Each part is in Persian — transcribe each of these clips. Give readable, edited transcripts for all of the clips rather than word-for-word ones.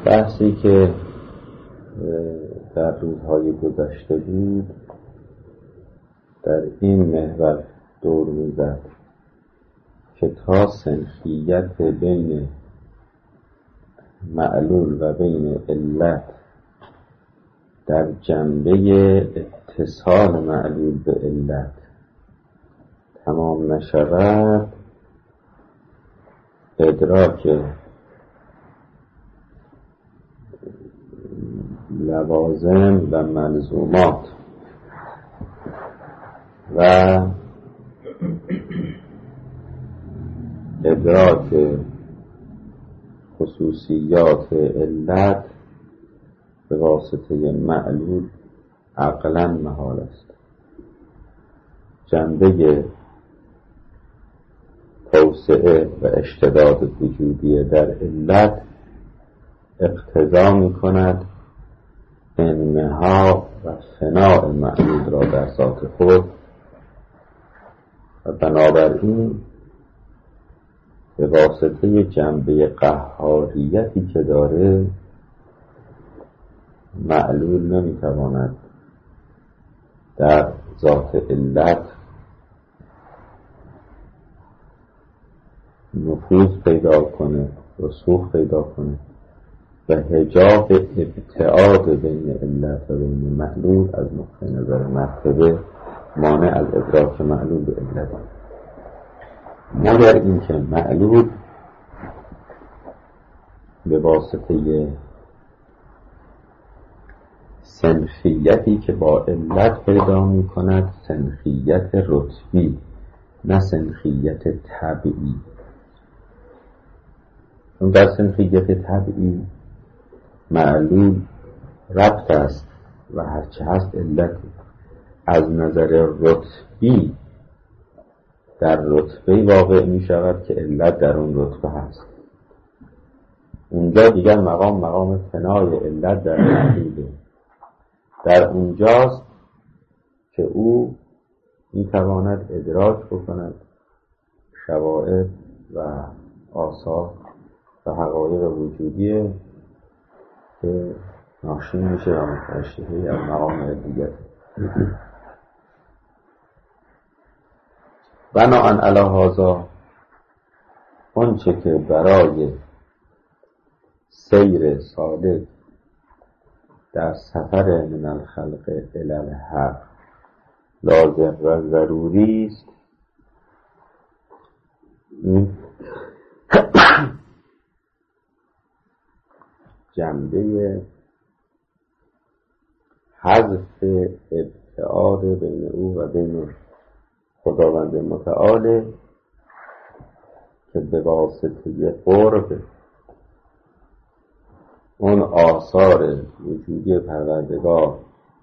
بحثی که در روزهای گذشته بود در این محور دور می‌زد که تا سنخیت بین معلول و بین علت در جنبه اتصال معلول به علت تمام نشود، ادراک لوازم و ملزومات و ادراک خصوصیات علت به واسطه معلول عقلاً محال است. جنبه توسعه و اشتداد وجودی در علت اقتضا می کند انمها و فناء معلول را در ذات خود و بنابراین به واسطه جنبه قهاریتی که داره معلول نمیتواند در ذات علت نفوذ پیدا کنه، رسوخ پیدا کنه و حجاب ابتعاد بین علت و بین معلول از نقطه نظر مرتبه مانع از ادراک معلول به علت. مگر اینکه معلول به واسطه سنخیتی که با علت پیدا می کند، سنخیت رتبی نه سنخیت طبعی، چون در سنخیت طبعی معلول ربط است و هرچه هست علت. از نظر رتبی در رتبه واقع می شود که علت در اون رتبه هست. اونجا دیگر مقام فنای علت در معلوله. در اونجاست که او می تواند ادراک بکند شواهد و آثار و حقایق وجودیه که ناشی میشه و مترشحی از مقام علیت. بناءً علی هذا آنچه که برای سیر سالک در سفر من الخلق الی الحق لازم و ضروری است، جنبه حذف ابتعاد بین او و بین خداوند متعال که به واسطه قرب اون آثار وجودی پروردگار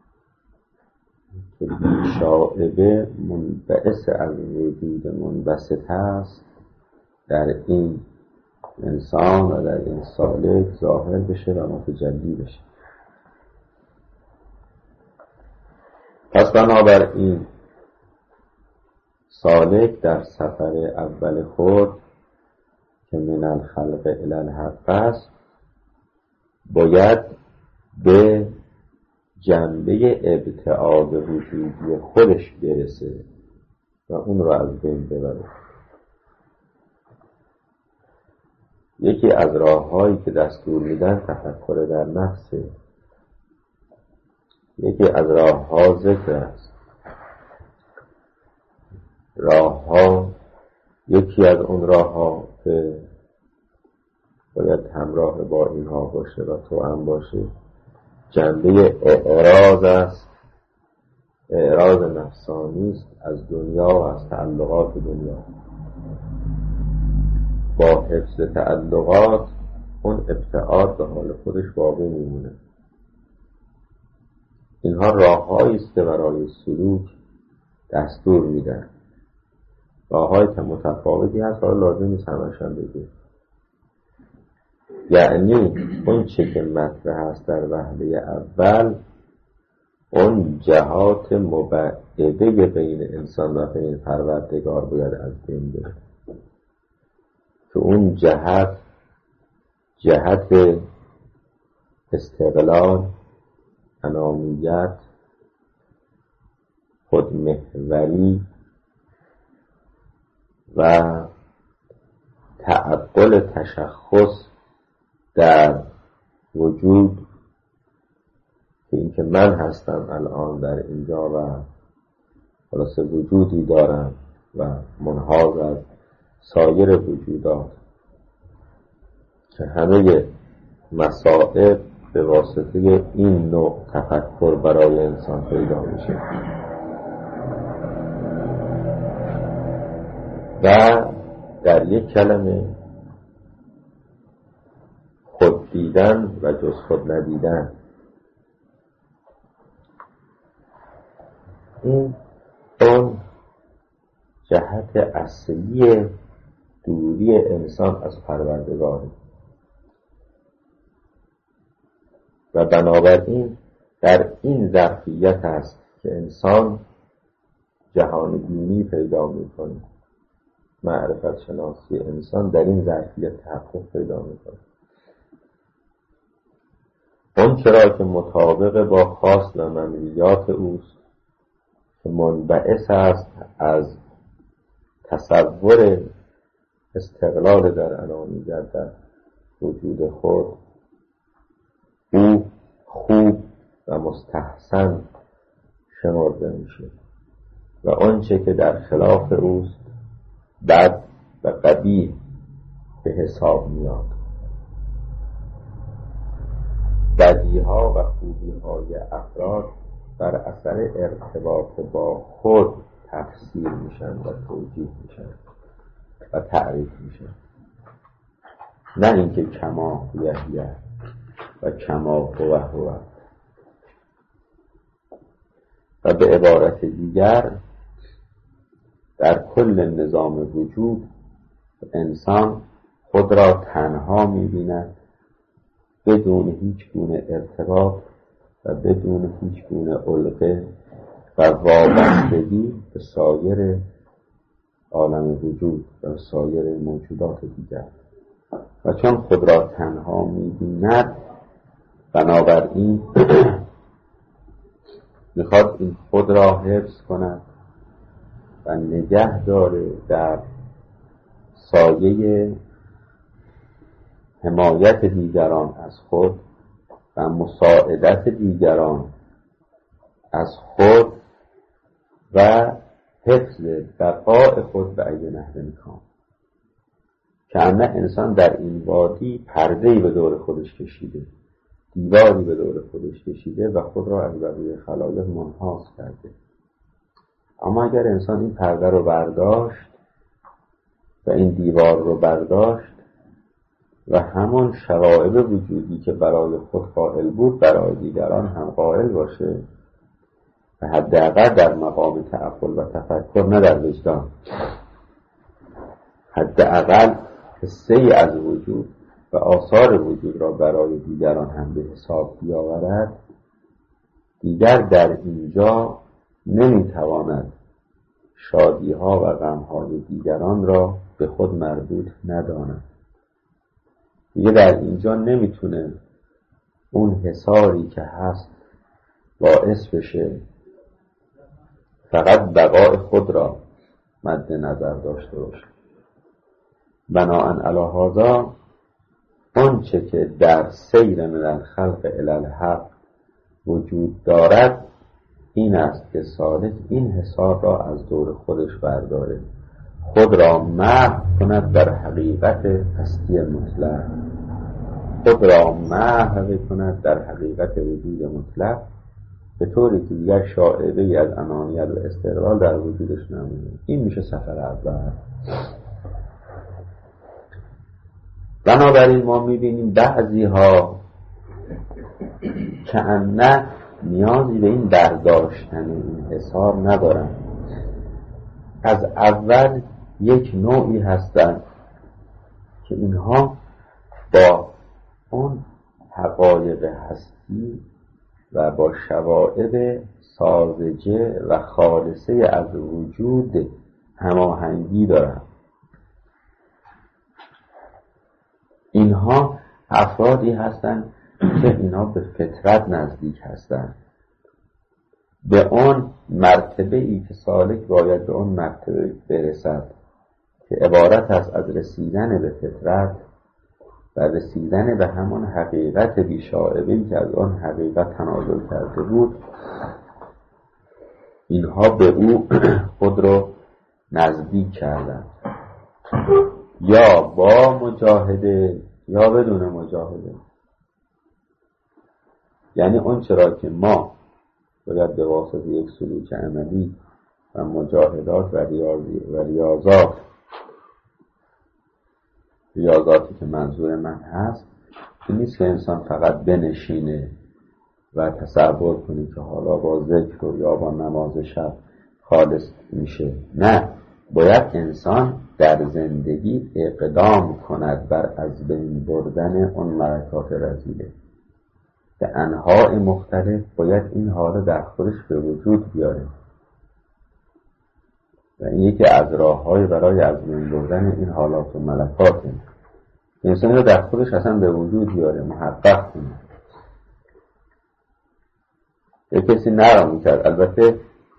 که شائبه منبعث از وجود منبسط است در این انسان و در این سالک ظاهر بشه و متجلی بشه. پس بنابراین سالک در سفر اول خود که من الخلق الی الحق است باید به جنبه ابتعاد وجودی خودش برسه و اون را از بین ببره. یکی از راه‌هایی که دستور میدن تفکر در نفسه. یکی از راه‌ها ذکر است. راه‌ها، یکی از اون راه‌ها که باید همراه با اینها باشه و توأم باشه جنبه اعراض است. اعراض نفسانی است از دنیا و از تعلقات دنیا. با حفظ تعلقات اون ابتعاد به حال خودش باقی میمونه. اینها راه‌هایی است که برای سلوک دستور میدن. راه‌هایی که متفاوتی هست، حالا لازم نیست همش هم بگیم. یعنی اون چه که مطرح است در وهله اول، اون جهات مبعده بین انسان و بین پروردگار باید از بین بره که اون جهت استقلال، انانیت، خودمحوری و تعقل تشخص در وجود، که اینکه من هستم الان در اینجا و خلاصه وجودی دارم و منحاز از سایر وجودات، که همه مصائب به واسطه این نوع تفکر برای انسان پیدا میشه و در یک کلمه خود دیدن و جز خود ندیدن. این اون جهت اصلی دوری انسان از پروردگاره و بنابراین در این ظرفیت است که انسان جهان بینی پیدا میکنه. معرفت شناسی انسان در این ظرفیت تحقق پیدا میکنه. اون چرا که مطابق با خواست و منویات اوست، که منبعث است از تصور استقلال در انانیت در وجود خود، او خوب و مستحسن شمرده میشه و آنچه که در خلاف اوست بد و قبیح به حساب میاد. بدیها و خوبیهای افراد بر اثر ارتباط با خود تفسیر میشن و توجیه میشن و تعریف میشن، نه اینکه کما هویه و کما هو. و به عبارت دیگر در کل نظام وجود انسان خود را تنها می‌بیند، بدون هیچ گونه ارتباط و بدون هیچ گونه علقه و وابستگی به سایر عالم وجود و سایر موجودات دیگر. و چون خود را تنها می‌بیند، بنابراین میخواد این خود را حفظ کند و نگه داره در سایه حمایت دیگران از خود و مساعدت دیگران از خود و حفظ بقای خود به ای نحو امکان. که همه انسان در این وادی پرده‌ای به دور خودش کشیده، دیواری به دور خودش کشیده و خود را از بقیه خلایق منحاز کرده. اما اگر انسان این پرده رو برداشت و این دیوار رو برداشت و همون شرایط وجودی که برای خود قائل بود برای دیگران هم قائل باشه، و حداقل در مقام تعقل و تفکر، نه در وجدان، حداقل حصه‌ای از وجود و آثار وجود را برای دیگران هم به حساب بیاورد، دیگر در اینجا نمیتواند شادی‌ها و غم‌های دیگران را به خود مربوط نداند. دیگه در اینجا نمیتونه اون حصاری که هست باعث بشه فقط بقای خود را مد نظر داشته باشه. بناهن علی هذا اون چه که در سیر من الخلق الی الحق وجود دارد این است که سالک این حصار را از دور خودش برداره، خود را محو کند در حقیقت هستی مطلق، خود را محو کند در حقیقت وجود مطلق، به طوری که دیگر شائبه‌ای از انانیت و استقلال در وجودش نمونه. این میشه سفر اول. بنابراین ما میبینیم بعضی ها کأنه نیازی به این برداشتن این حصار ندارن. از اول یک نوعی هستند که اینها با اون حقایق هستی و با شوائب ساذجه و خالصه از وجود هماهنگی دارند. اینها افرادی هستند که اینا به فطرت نزدیک هستند، به اون مرتبه ای که سالک باید به اون مرتبه برسد که عبارت است از رسیدن به فطرت و رسیدن به همون حقیقت بی‌شائبه‌ای که از آن حقیقت تنازل کرده بود. اینها به او خود رو نزدیک کردند، یا با مجاهده یا بدون مجاهده. یعنی اون چرا که ما باید به واسطه یک سلوک عملی و مجاهدات و ریاضاتی که منظور من هست، این نیست که انسان فقط بنشینه و تصور کنه که حالا با ذکر و یا با نماز شب خالص میشه. نه، باید انسان در زندگی اقدام کند بر از بین بردن اون ملکات رذیله. به انواع مختلف باید این حالا در خودش به وجود بیاره و این یکی از راه‌های برای از بین بردن این حالات و ملکاته. انسان رو در خودش اصلا به وجود بیاره، محقق کنه. یک کسی نرا میکرد، البته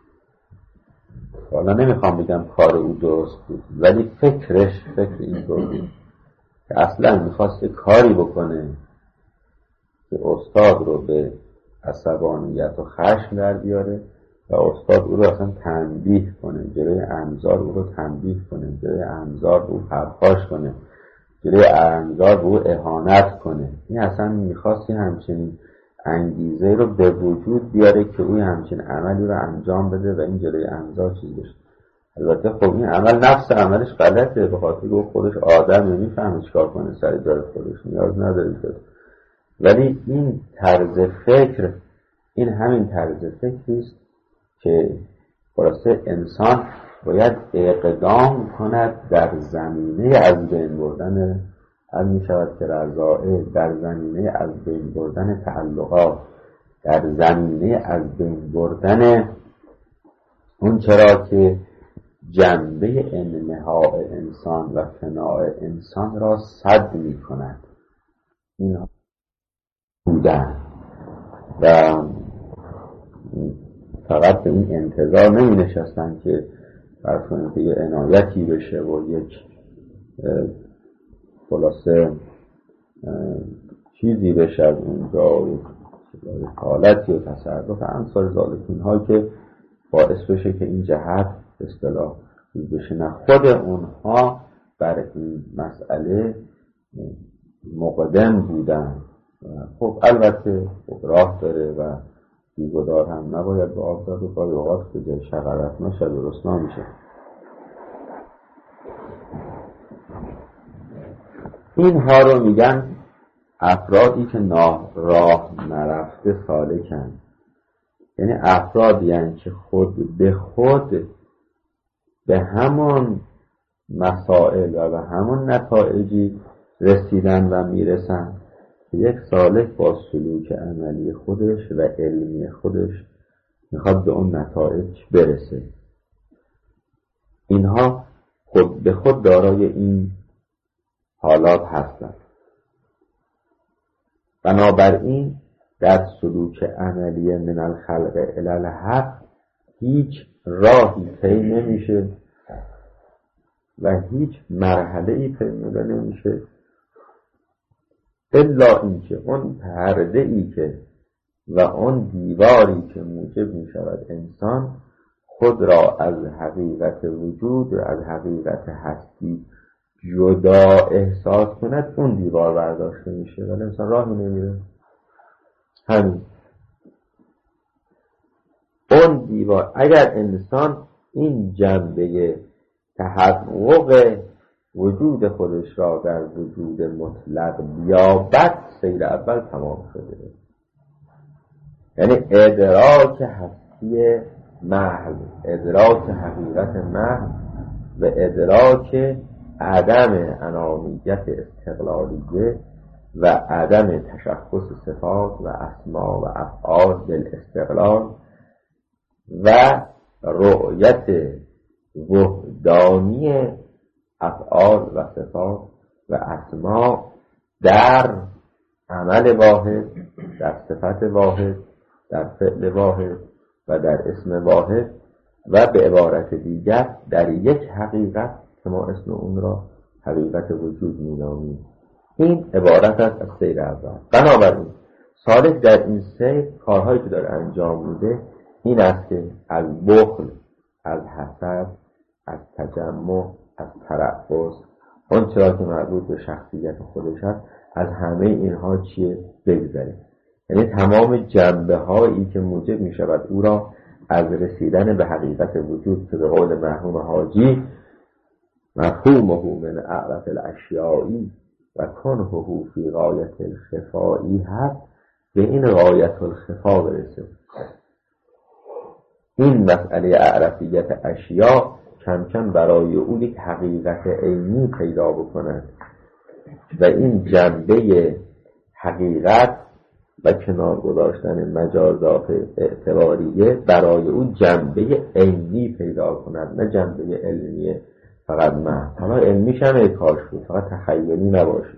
حالا نمیخوام بگم کار او درست بود، ولی فکر اینطور بود که اصلا میخواست کاری بکنه که استاد رو به عصبانیت و خشم در بیاره و استاد او رو اصلا تنبیه کنه، جلوی انظار او رو تنبیه کنه، جلوی انظار او پرخاش کنه، جلوی انظار او اهانت کنه. این اصلا میخواست همچنین انگیزه رو به وجود بیاره که اوی همچین عملی رو انجام بده و این جلوی انظار چیز بشه. البته خب این عمل نفس عملش غلطه، به خاطر که خودش آدم نمیفهمه چیکار کنه، سر جای خودش نیاز نداره شد. ولی این طرز فکر، این همین طرز فکری است که خلاصه انسان باید اقدام کند در زمینه از بین بردن می شود که رضائل، در زمینه از بین بردن تعلقات، در زمینه از بین بردن اون چرا که جنبه انمحاء انسان و فناء انسان را سد می کند. اینها بودن و فقط به این انتظار نمی نشستن که برکنه که یه عنایتی بشه و یک خلاصه چیزی بشه از اونجا و حالتی و تصرف امثال ذالکین ها که باعث بشه که این جهت اصطلاح بشه. نه، خود اونها بر این مسئله مقدم بودن. خب البته راه داره و بیگدار هم نباید به آب داد و گاهی اوقات که جای شغلت نشه درست نمیشه. اینها رو میگن افرادی که راه نرفته سالکن، یعنی افرادی هستند که خود به همون مسائل و به همون نتایجی رسیدن و میرسن که یک سالک با سلوک عملی خودش و علمی خودش میخواد به اون نتایج برسه. اینها خود به خود دارای این حالات هستند. بنابراین در سلوک عملی من الخلق الی الحق هیچ راهی طی نمیشه و هیچ مرحله‌ای پیموده نمیشه الا اینکه اون پرده‌ای که و اون دیواری که موجب میشود انسان خود را از حقیقت وجود و از حقیقت هستی جدا احساس کند، اون دیوار برداشته میشه ولی انسان راهی نمیره. همین اون دیوار، اگر انسان این جنبه تحقق وجود خودش را در وجود مطلق بیابد، سیر اول تمام شده. یعنی ادراک هستی محض، ادراک حقیقت محض و ادراک عدم انانیت استقلالیه و عدم تشخص صفات و اسما و افعال بالاستقلال و رؤیت وحدانی افعال و صفات و اسما در عمل واحد، در صفت واحد، در فعل واحد و در اسم واحد و به عبارت دیگر در یک حقیقت که ما اسم اون را حقیقت وجود می‌نامیم. این عبارت است از سیر اول. بنابراین سالک در این سیر کارهایی که داره انجام میده این است که از بخل، از حسد، از تجمع، از تربص، اون چرا که مربوط به شخصیت خودش هست، از همه اینها چیه بگذره. یعنی تمام جنبه هایی که موجب می شود او را از رسیدن به حقیقت وجود که به قول مرحوم حاجی مفهومه من اعرف الاشیائی و کنهه فی غایت الخفایی هست، به این غایت الخفا برسه. این مسئله اعرفیت اشیا کم کم برای او یک حقیقت عینی پیدا بکند و این جنبه حقیقت و کنار گذاشتن مجازات اعتباریه برای او جنبه عینی پیدا کند، نه جنبه علمیه فقط محض. حالا علمیش هم کاش بود، فقط تخیلی نباشه.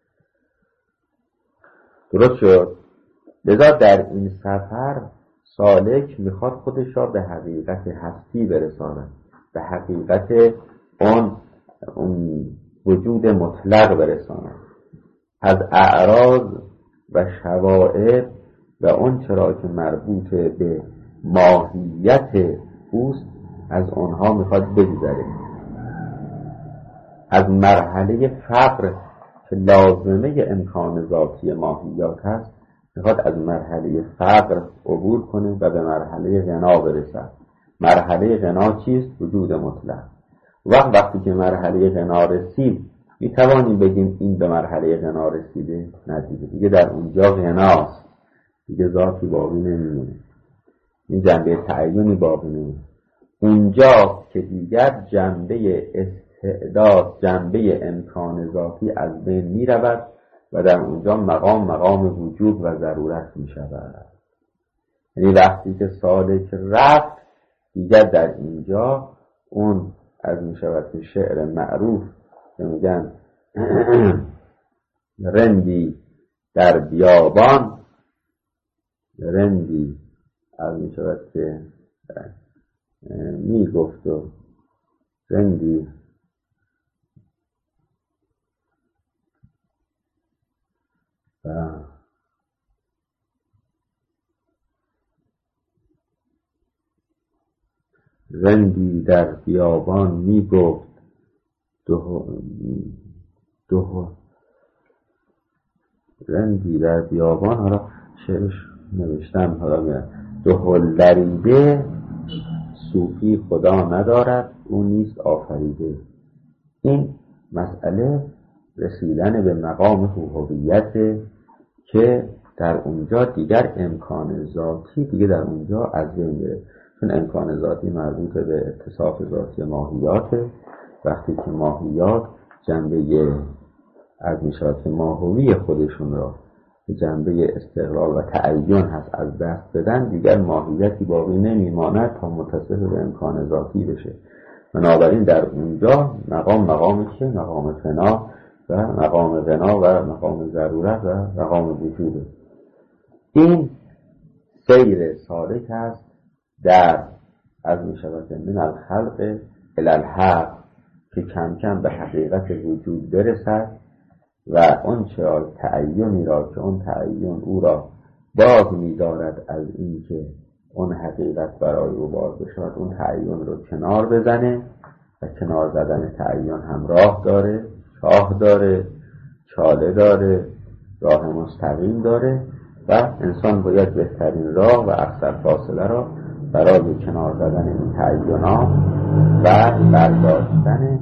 درست شد؟ لذا در این سفر سالک میخواد خودش را به حقیقت هستی برساند، به حقیقت اون وجود مطلق برساند، از اعراض و شوائب و اون چرا که مربوط به ماهیت اوست از اونها میخواد بگذره. از مرحله فقر که لازمه امکان ذاتی ماهیات هست میخواد از مرحله فقر عبور کنه و به مرحله غنا برسد. مرحله غنا چیست؟ وجود مطلق. وقتی که مرحله غنا رسید میتوانیم بگیم این به مرحله غنا رسیده؟ ندیده، دیگه در اونجا غناست، دیگه ذاتی باقی نمیمونه، این جنبه تعینی باقی نمیمونه. اونجا که دیگر جنبه استعداد، جنبه امکان ذاتی از بین میرود و در اونجا مقام وجود و ضرورت میشود. یعنی وقتی که سالک رفت دیگر در اینجا اون از میشود که شعر معروف که میگن رندی در بیابان، رندی از میشود که میگفت و رندی رندی در بیابان میگفت رندی در بیابان، حالا شعرش نوشتم، حالا میاد دهل دریده صوفی خدا ندارد او نیست آفریده. این مسئله رسیدن به مقام هویت که در اونجا دیگر امکان ذاتی دیگه در اونجا از بین میره، چون امکان ذاتی مربوط به اتصاف ذاتی ماهیاته. وقتی که ماهیات جنبه از میشود که ماهوی خودشون را به جنبه استقلال و تعین هست از دست بدن، دیگر ماهیتی باقی نمیماند تا متصف به امکان ذاتی بشه. بنابراین در اونجا مقام چه؟ مقام فنا و مقام غنا و مقام ضرورت و مقام وجوده. این سیر سالک است در از میشود من الخلق الی الحق که کم کم به حقیقت وجود برسد و اون چرا تعیینی را که اون تعیین او را باز می‌دارد از این که اون حقیقت برای او باز بشود، اون تعیین رو کنار بزنه و کنار زدن تعیین هم راه داره، چاه داره، چاله داره، راه مستقیم داره و انسان باید بهترین راه و اقصر فاصله را برای کنار زدن این تعیینات و برداشتن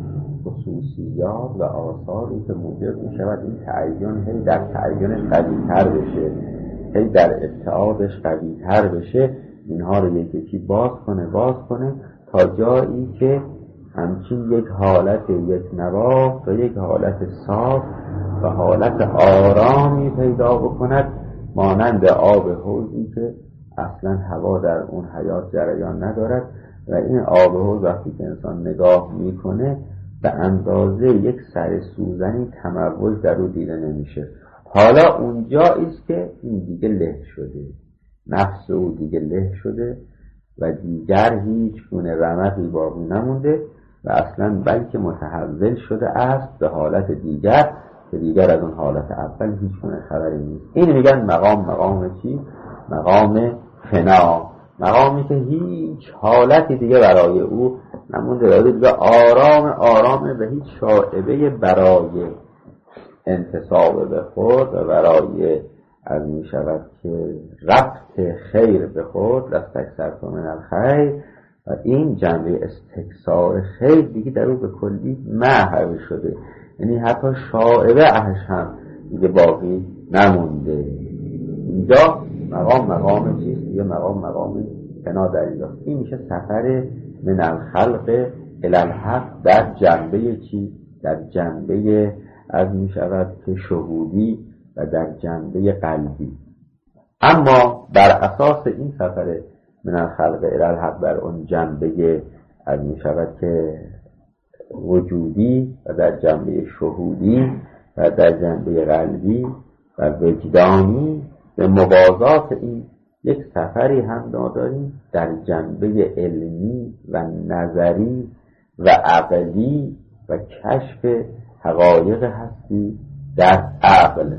خصوصیات و آثاری که موجب می شود این تعیین هی در تعیینش قوی تر بشه، هی در ابتعادش قوی تر بشه، اینها رو یکی باز کنه تا جایی که همچین یک حالت یک نواخت و یک حالت صاف و حالت آرامی پیدا بکند، مانند آب حوضی که اصلا هوا در اون حیات جریان ندارد و این آب حوض وقتی که انسان نگاه میکنه به اندازه یک سر سوزنی تموج در او دیده نمیشه. حالا اونجایی است که این دیگه له شده، نفس او دیگه له شده و دیگر هیچ گونه رمقی باقی نمونده و اصلا بلکه متحول شده است به حالت دیگر که دیگر از اون حالت اول هیچ گونه خبری نیست. این میگن مقام چی؟ مقام فنا، مقامی که هیچ حالتی دیگه برای او نمونده، دیگه آرامه و هیچ شائبه برای انتصاب به خود و برای از می شود که ربط خیر به خود لستکثرت من الخیر و این جنبه استکثار خیر دیگه در او به کلی محو شده، یعنی حتی شائبه اهش هم دیگه باقی نمونده. اینجا مقام چیست؟ دیگه مقام فنا در اینجا. این میشه سفر من الخلق الی الحق در جنبه چی؟ در جنبه از می شود که شهودی و در جنبه قلبی. اما بر اساس این سفر من الخلق الی الحق بر اون جنبه از می شود که وجودی و در جنبه شهودی و در جنبه قلبی و وجدانی به موازات این یک سفری هم داریم در جنبه علمی و نظری و عقلی و کشف حقایق هستی در عقل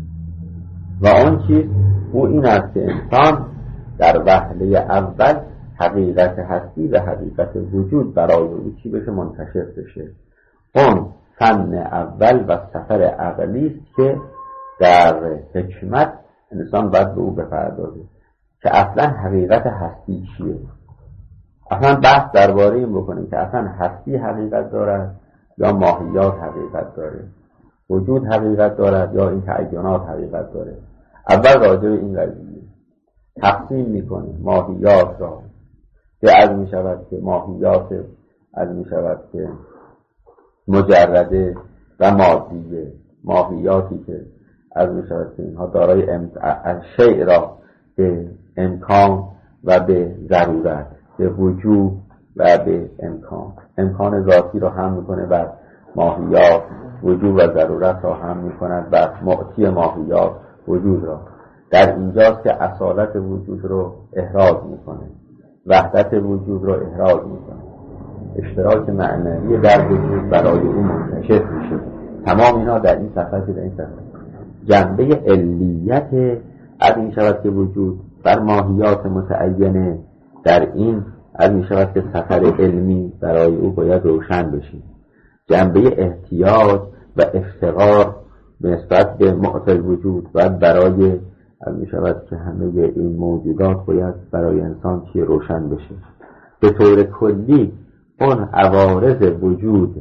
و آن چیز او این است که انسان در وهله اول حقیقت هستی و حقیقت وجود برای او چی بشه؟ منتشر بشه. اون فن اول و سفر عقلی است که در حکمت انسان باید به او بپردازه که اصلا حقیقت هستی چیه. اصلا بحث درباره این بکنیم که اصلا هستی حقیقت دارد یا ماهیات حقیقت داره، وجود حقیقت دارد یا این تعینات حقیقت داره. اول راجع به این قضیه تقسیم میکنیم ماهیات را که از می شود که ماهیات از می شود که مجرده و مادیه، ماهیاتی که از می شود که اینها دارای شیء را به امکان و به ضرورت، به وجود و به امکان ذاتی را هم میکنه بر ماهیات، وجود و ضرورت را هم میکند بر معطی ماهیات وجود را. در اینجاست که اصالت وجود رو احراز میکنه، وحدت وجود رو احراز میکنه، اشتراک معنوی در وجود برای او منتشر میشه. تمام اینا در این صفحه در این صفحه جنبه علیت از این شود که وجود بر ماهیات متعینه در این از می شود که سفر علمی برای او باید روشن بشه. جنبه احتیاج و افتقار نسبت به معطی وجود باید برای از می شود که همه این موجودات باید برای انسان چی روشن بشه. به طور کلی اون عوارض وجود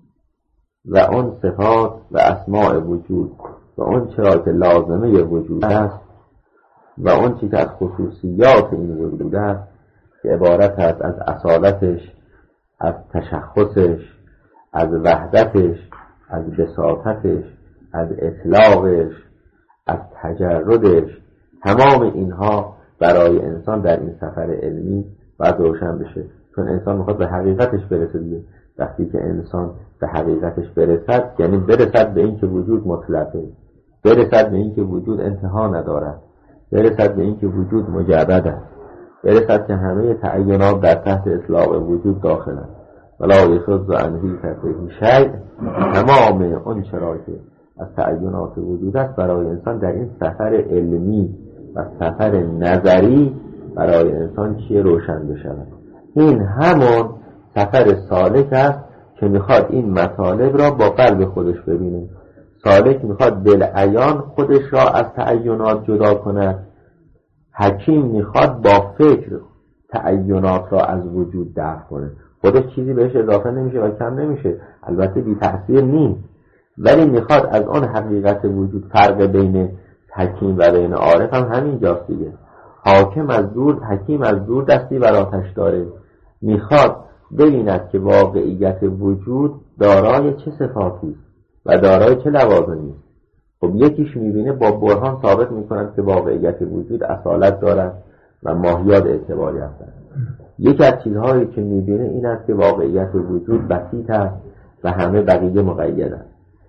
و اون صفات و اسماء وجود و اون چرا که لازمه وجود است و اون چی که از خصوصیات این وجود است که عبارت است از اصالتش، از تشخصش، از وحدتش، از بساطتش، از اطلاقش، از تجردش، تمام اینها برای انسان در این سفر علمی باید روشن بشه. چون انسان میخواد به حقیقتش برسه دیگه. وقتی که انسان به حقیقتش برسد یعنی برسد به این که وجود مطلقه، برسد به این که وجود انتها ندارد، برسد به این که وجود مجرد است، برسد که همه تعینات در تحت اطلاق وجود داخلند ولا یخض عنه تحته شیء. تمام اون چرا که از تعینات وجود است برای انسان در این سفر علمی و سفر نظری برای انسان چیه روشن بشود. این همون سفر سالک است که میخواد این مطالب را با قلب خودش ببینه. سالک میخواد بالعیان خودش را از تعینات جدا کند. حکیم میخواد با فکر تعینات را از وجود دفع کنه. خودش چیزی بهش اضافه نمیشه و کم نمیشه، البته بی تأثیر نیست، ولی میخواد از آن حقیقت وجود فرق بین حکیم و بین عارف هم همین جاست دیگه. حکیم از دور دستی بر آتش داره، میخواد ببیند که واقعیت وجود دارای چه صفاتی و دارای چه لوازمی. خب یکیش میبینه با برهان ثابت میکنند که واقعیت وجود اصالت دارد و ماهیات اعتباری هستند. یکی از چیزهایی که میبینه این است که واقعیت وجود بسیط است و همه بقیه مقید است.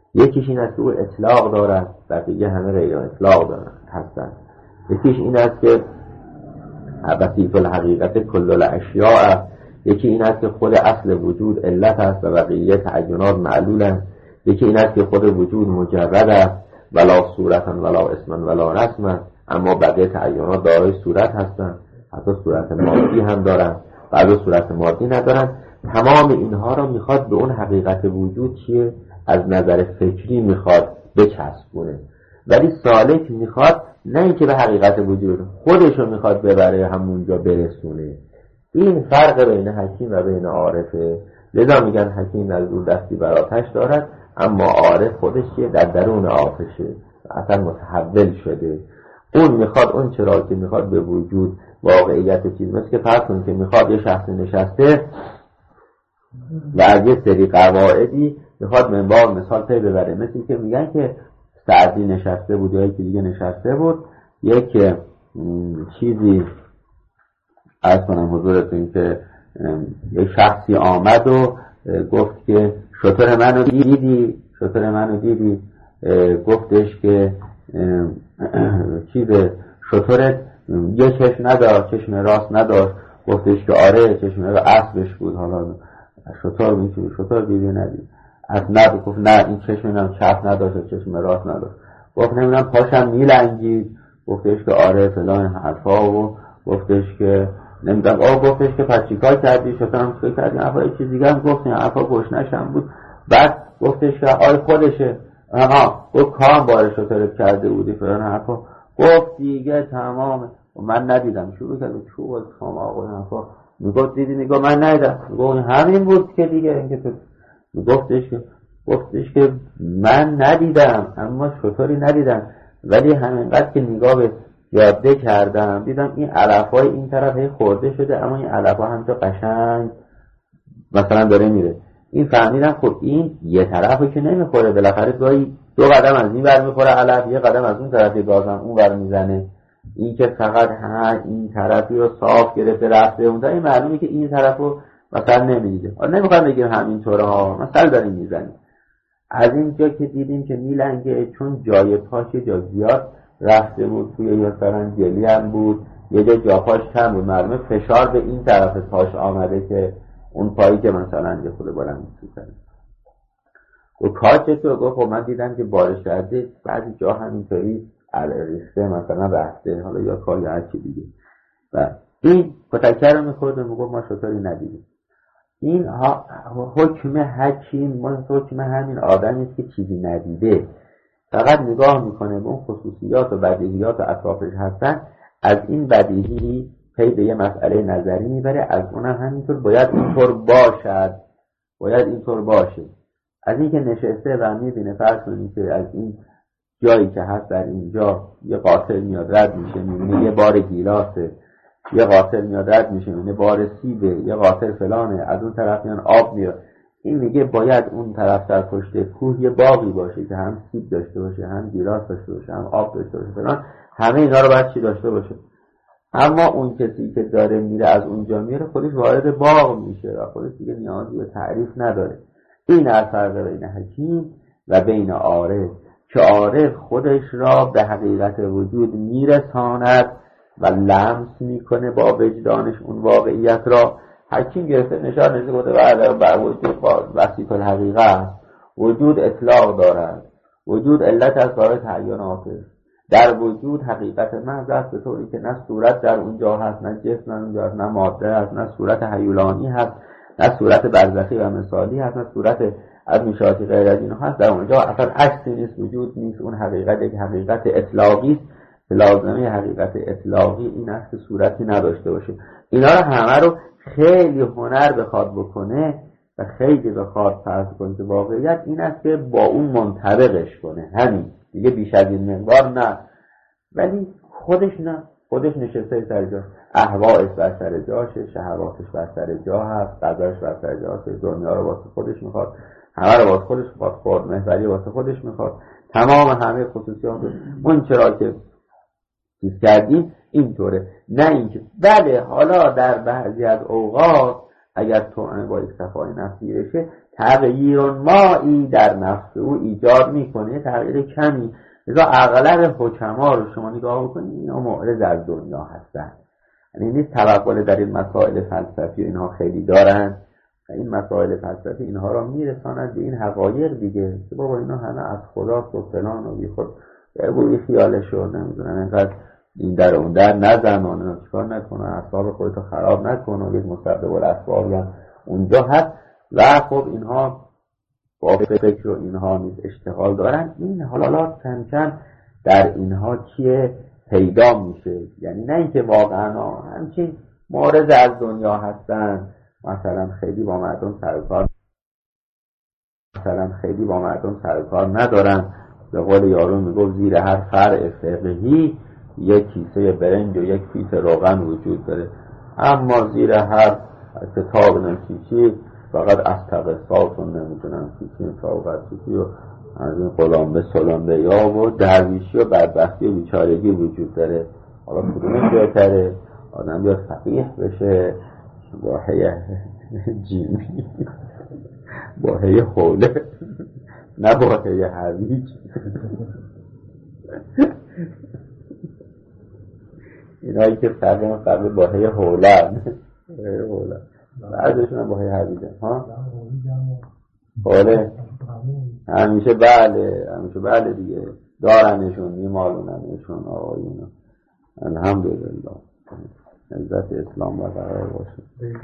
یکیش این است که او اطلاق دارد، بقیه همه غیر اطلاق دارند هستند. یکیش این است که وصیف الحقیقت کل الاشیاء، یکی این است که خود اصل وجود علت است و بقیه تعینات معلول است. یکی این است که خود وجود مجرد است، ولا صورتا ولا اسما ولا رسما، اما بقیه تعینات دارای صورت هستند، حتی صورت مادی هم دارند، بعضی صورت مادی ندارند. تمام اینها را میخواد به اون حقیقت وجود چیه از نظر فکری میخواد بچسبونه، ولی سالک میخواد نه اینکه به حقیقت وجود خودشو میخواد ببره همونجا برسونه. این فرق بین حکیم و بین عارفه. لذا میگن حکیم از دور دستی بر آتش دارد، اما عارف خودش چیه در درون آتشه، اصلا متحول شده. اون میخواد اون چرا که میخواد به وجود واقعیت چیز، مثل که فرض کنید که میخواد یه شخص نشسته و از یه سری قواعدی میخواد منبار مثال پی ببره، مثل که میگن که سعدی نشسته بود یا یکی دیگه نشسته بود، یک چیزی عرض کنم حضورتون که یک شخصی آمد و گفت که شتر منو دیدی، شتر منو دیدی، گفتش که چیز شترت یه چشم نداشت، چشم راست نداشت، گفتش که آره چشم راست اسبش بود، حالا شتر میتونی شتر دیدی ندید، از نداشت، گفت نه این چشم نم چپ نداشت چشم راست نداشت، گفت نمیدونم پاشم میلنگید، گفتش که آره فلان حرفا، و گفتش که نمیدونم گفتش که پس چیکار کردی، شترم چیکار کردی، حرفا یه چیز دیگه هم گفت، این حرفا گشنشم بود. بعد گفتش که آره خودشه، گفت کام بار شترت کرده بودی فلان حرفا، گفت دیگه تمام و من ندیدم. شروع کرد چوب از کام آقای حرفا، میگفت دیدی، میگفت من ندیدم، میگفت همین بود که دیگه اینکه تو گفتش که من ندیدم، اما شطوری ندیدم، ولی همینقدر که نگاه به جاده کردم دیدم این علفای این طرف هی خورده شده، اما این علفا همچه قشنگ مثلا داره میره. این فهمیدم خب این یه طرفی که نمیخوره، بالاخره گاهی دو قدم از این ور میخوره علف، یه قدم از اون طرفی گازم اون ور میزنه. این که فقط این طرفی رو صاف گرفته رفته اون این معلومه که این طرفو مثلا نمیدیده. نمیخوام بگیم همینطوره ها، مثلا داریم میزنیم. از اینجا که دیدیم که میلنگه، چون جای پاش جا زیاد رفته بود، توی یه مثلا جلی هم بود، یه جا پاش کم بود، معلومه فشار به این طرف پاش آمده که اون پایی که مثلا یه خود بلند میکنه. و کار چطور؟ گفت خب من دیدم که بارش کرده، بعضی جا همینطوری ریخته مثلا رفته، حالا یا کار یا هرچی دیگه. و این کتکر رو میخورد و میگفت ما شطوری ندیدیم. این حکم حکیم، حکم همین آدمیست که چیزی ندیده، فقط نگاه میکنه به اون خصوصیات و بدیهیات و اطرافش هستن، از این بدیهی پی به یه مسئله نظری میبره، از اونم همینطور باید اینطور باشد، باید اینطور باشه. از این که نشسته و میبینه فرض کنید که از این جایی که هست در اینجا یه قاتل میاد رد میشه، میبینه یه بار گیلاسه، یه قاتل میاد رد میشه میبینه بار سیبه، یه قاتل فلانه، از اون طرف میان آب میاد. این میگه باید اون طرف در پشت کوه یه باغی باشه که هم سیب داشته باشه، هم گیلاس داشته باشه، هم آب داشته باشه فلان، همه اینا رو باید چی داشته باشه. اما اون کسی که داره میره از اونجا میره، خودش وارد باغ میشه و خودش دیگه نیازی به تعریف نداره. این فرق بین حکیم و بین عارف، که عارف خودش را به حقیقت وجود میرساند و لمس میکنه با وجدانش اون واقعیت را. حکیم گرفته نشان بوده بر وجود وصیف الحقیقه، وجود اطلاق دارد، وجود علت از برای تعینات، در وجود حقیقت محض است، به طوری که نه صورت در اونجا هست، نه جسم اونجا هست، نه ماده هست، نه صورت هیولانی هست، نه صورت برزخی و مثالی هست، نه صورت از میشاتی غیر از اینو هست. در اونجا اصلا عکسی نیست، وجود نیست. اون حقیقت یک حقیقت اطلاقی است. لازمه حقیقت اطلاقی این است که صورتی نداشته باشه. اینا رو همه رو خیلی هنر بخواد بکنه و خیلی بخواد فرض کنه که واقعیت این است که با اون منطبقش کنه، همین دیگه، بیش از این مقدار نه. ولی خودش نه، خودش نشسته سر جا، اهوایش بر سر جاشه، شهواتش بر سر جا هست، قضاش بر سر جا هست، دنیا رو واسه خودش میخواد، همه رو واسه خودش میخواد، خود محوری واسه خودش میخواد، تمام همه خصوصیات اون چرا که چیز کردیم اینطوره. نه اینکه بله حالا در بعضی از اوقات اگر تو با اکتفای نفسی بشه تغییر مایی در نفس او ایجاد میکنه، تغییر کمی. لذا اغلب حکما رو شما نگاه بکنید اینا معرض از دنیا هستن، یعنی نیست توقع در این مسائل فلسفی اینها خیلی دارن. این مسائل فلسفی اینها را میرسانند به این حقایق دیگه که بابا اینا همه از خداست و فلان و بی خود بگوی خیالشو نمیدونم اینقدر این در اون در نزن و چکار نکنه، اعصاب خودتو خراب نکنه، یک مسبب الاسبابی هم اونجا هست و خب اینها با فکر و اینها نیز اشتغال دارن. این حالات کم کم در اینها چیه پیدا میشه، یعنی نه اینکه واقعا همچین معرض از دنیا هستن، مثلا خیلی با مردم سر کار ندارن. به قول یارو میگفت زیر هر فرع فقهی یک کیسه برنج و یک پیت روغن وجود داره، اما زیر هر کتاب نمیشی فقط از تقصات و نمیدونم کیسه فاوقتی و از این قلامبه سلامبه یا و درویشی و بدبختی و بیچارگی وجود داره. حالا کدومش بهتره؟ آدم بیاد فقیه بشه با هی جیمی با هی حوله نه با هی هویج. اینایی که فقیه با هی حوله بعضشون هم با هی هویجه ها حوله همیشه بله دیگه دارنشون میمالوننشون آقایون. الحمدلله عزت اسلام برقرار باشه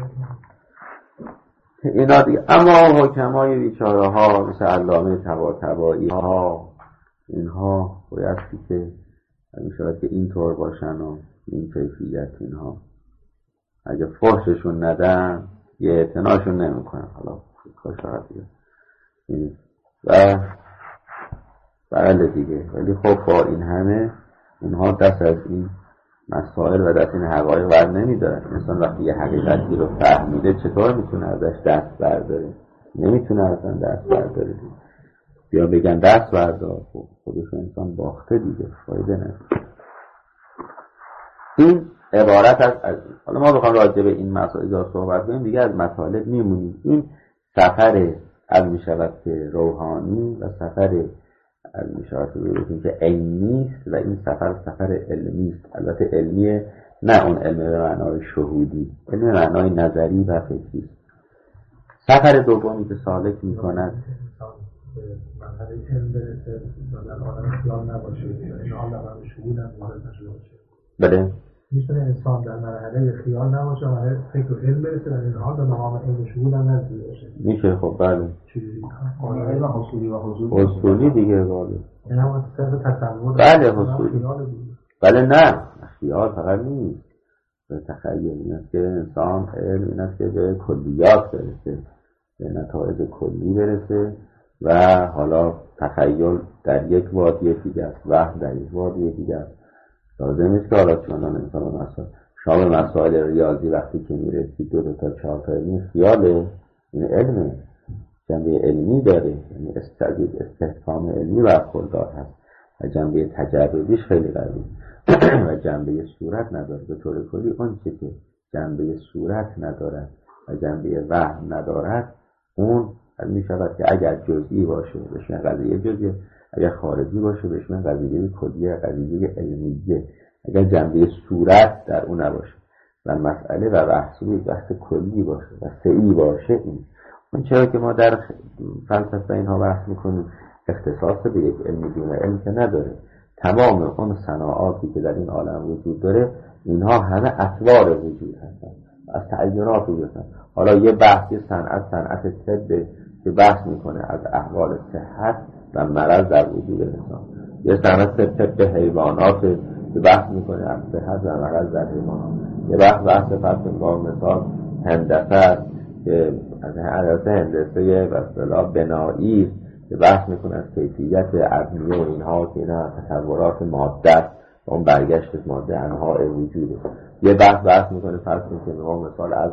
اینا دیگه. اما حکمای بیچاره ها مثل علامه طباطبایی ها اینها بایستی که میشود که اینطور باشن و این کیفیت اینها اگه فحششون ندن یه اعتناشون نمی کنن. حالا کاشاید دیگه و بله دیگه. ولی خب با این همه اونها دست از این مسائل و دست این حقایق ور نمیدارن. انسان وقتی یه حقیقتی رو فهمیده چطور میتونه ازش دست برداره؟ نمیتونه اصلا دست برداره. بیا بگن دست بردار، خودش انسان باخته دیگه، فایده نداره. این عبارت از حالا ما بخوام راجع به این مسائل صحبت کنیم دیگه از مطالب میمونیم. این سفر از میشود که روحانی و سفر از میشود که علمی است و این سفر علمی است. البته علمیه، نه اون علم به معنای شهودی، علم به معنای نظری و فکری است. سفر دومی که سالک میکند مرحله علم برسه و در عالم خیال نباشه، این حال در شهود هم وارد نشده باشه. بله میتونه انسان در مرحله خیال نباشه، مرحله فکر و علم برسه و این حال در مقام علم شهود هم نرسیده باشه. میشه. خب بله علم حصولی و حضوری حصولی دیگه بله. این هم صرف تصور بله حصولی. بله نه خیال فقط نیست، به تخیل این است که انسان علم این است که به کلیات برسه، به نتایج کلی برسه و حالا تخیل در یک وادی دیگه است، وهم در یک وادی دیگه است. لازم نیست که حالا چون انسان مسائل شما مسائل ریاضی وقتی که میرسید 2 تا 4 تا علمی خیاله، این علمه، جنبه علمی داره، یعنی استحکام علمی برخوردار هست و جنبه تجربیش خیلی قوی و جنبه صورت نداره. به طور کلی اون چه که جنبه صورت ندارد و جنبه وهم ندارد اون می شود که اگر جزئی باشه بهش قضیه جزئی، اگر خارجی باشه بهش قضیه کلیه، قضیه علمیه. اگر جنبه صورت در اون نباشه و مسئله و بحثی بحث کلی باشه و سعی باشه، اون چرا که ما در فلسفه اینها بحث میکنیم اختصاص به یک علم دون علم که نداره. تمام اون صناعاتی که در این عالم وجود داره اینها همه اطوار وجود هستن، از تعینات وجود هستن. حالا یه بحث صنعت طب که بحث میکنه از احوال صحت و مرض در وجود انسان، یه صنعت طب حیوانات که بحث میکنه از صحت و مرض در حیوانات، یه بحث با مثال هندسه است که از هندسه و اصطلاح بنایی که بحث میکنه از کیفیت ابنیه و اینها که اینا تصورات ماده و اون برگشت ماده انواع وجوده. یه بحث میکنه فرض کنید که مثال از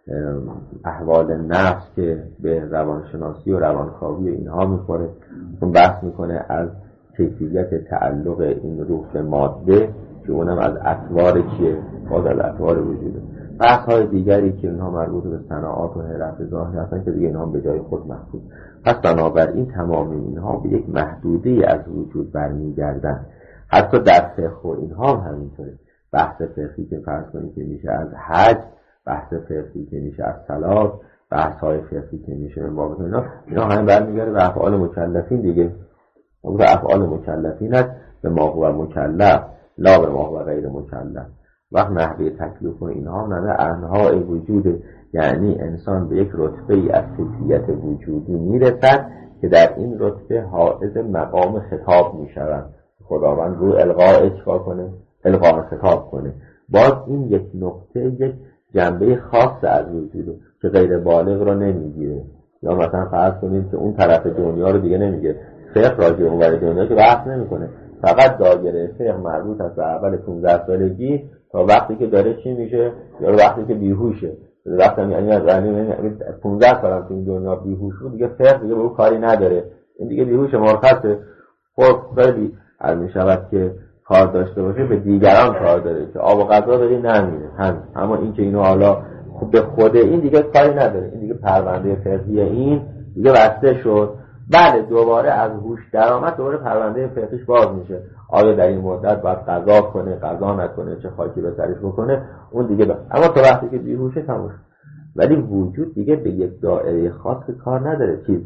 احوال نفس که به روانشناسی و روانکاوی اینها میخوره، اون بحث میکنه از کیفیت تعلق این روح به ماده که اونم از اطوار چیه، باز از اطوار وجوده. بحث های دیگری که اینها مربوط به صناعات و حرف ظاهری هستن که دیگه اینها به جای خود محفوظ. پس بنابراین تمام اینها به یک محدوده از وجود برمیگردن. حتی در فقه و اینها هم همینطوره. بحث فقهی که فرض کنید که میشه از حج، بحث فقهی که میشه از صلات، بحث های فقهی که میشه به باب اینا همین برمیگرده به افعال مکلفین دیگه. اون افعال مکلفین هست به ما هو مکلف لا به ما هو غیر مکلف. وقت نحوه تکلیف و اینها نه انواع وجود، یعنی انسان به یک رتبه ای از کیفیت وجودی میرسد که در این رتبه حائز مقام خطاب میشود. خداوند رو القاء چیکار کنه؟ القاء خطاب کنه. باز این یک نقطه یک جنبه خاص از وجوده که غیر بالغ را نمیگیره. یا مثلا فرض کنید که اون طرف دنیا رو دیگه نمیگه. فقه راجع اون ور دنیا که بحث نمیکنه. فقط دایره فقه مربوط است به اول 15 سالگی تا وقتی که داره چی میشه یا وقتی که بیهوشه. وقتی یعنی 15 سال تو این دنیا بیهوش بود دیگه فقه دیگه به اون کاری نداره. این دیگه بیهوش مرخصه. خب خیلی از میشود که کار داشته باشه به دیگران کار داره که آب و غذا داری نمیره. اما این که اینو حالا خوب به خود این دیگه کاری نداره. این دیگه پرونده فقهی این دیگه بسته شد. بله دوباره از هوش درآمد دوباره پرونده فقهیش باز میشه. آیا در این مدت باید قضا کنه، قضا نکنه، چه خاکی به سرش بکنه، اون دیگه اما تا وقتی که بیهوشه تموم. ولی وجود دیگه به یک دایره خاص کار نداره. چیز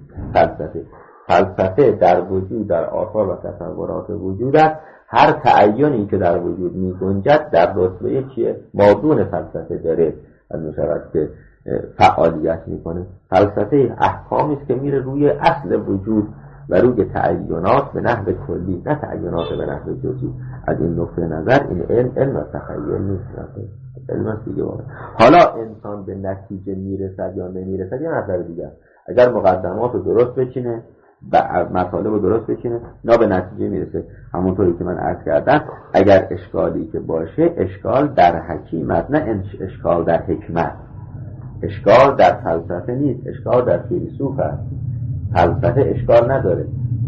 فلسفه در وجود، در آثار و تصورات وجود است. هر تعیینی که در وجود می‌گنجد در رتبه چیه؟ مادون فلسفه داره از میشود که فعالیت میکنه. فلسفه احکامی است که میره روی اصل وجود و روی تعیینات به نحو کلی، نه تعیینات به نحو جزئی. از این نقطه نظر این علم و تخیل نیست، علم است دیگه. حالا انسان به نتیجه میرسد یا نمیرسد یه مسئله دیگه است. اگر مقدمات رو درست بچینه، مطالب رو درست بچینه، نه به نتیجه میرسه. همونطوری که من عرض کردم اگر اشکالی که باشه اشکال در حکیمت، نه اشکال در حکمت. اشکال در فلسفه نیست، اشکال در فیلسوف است. فلسفه اشکال نداره.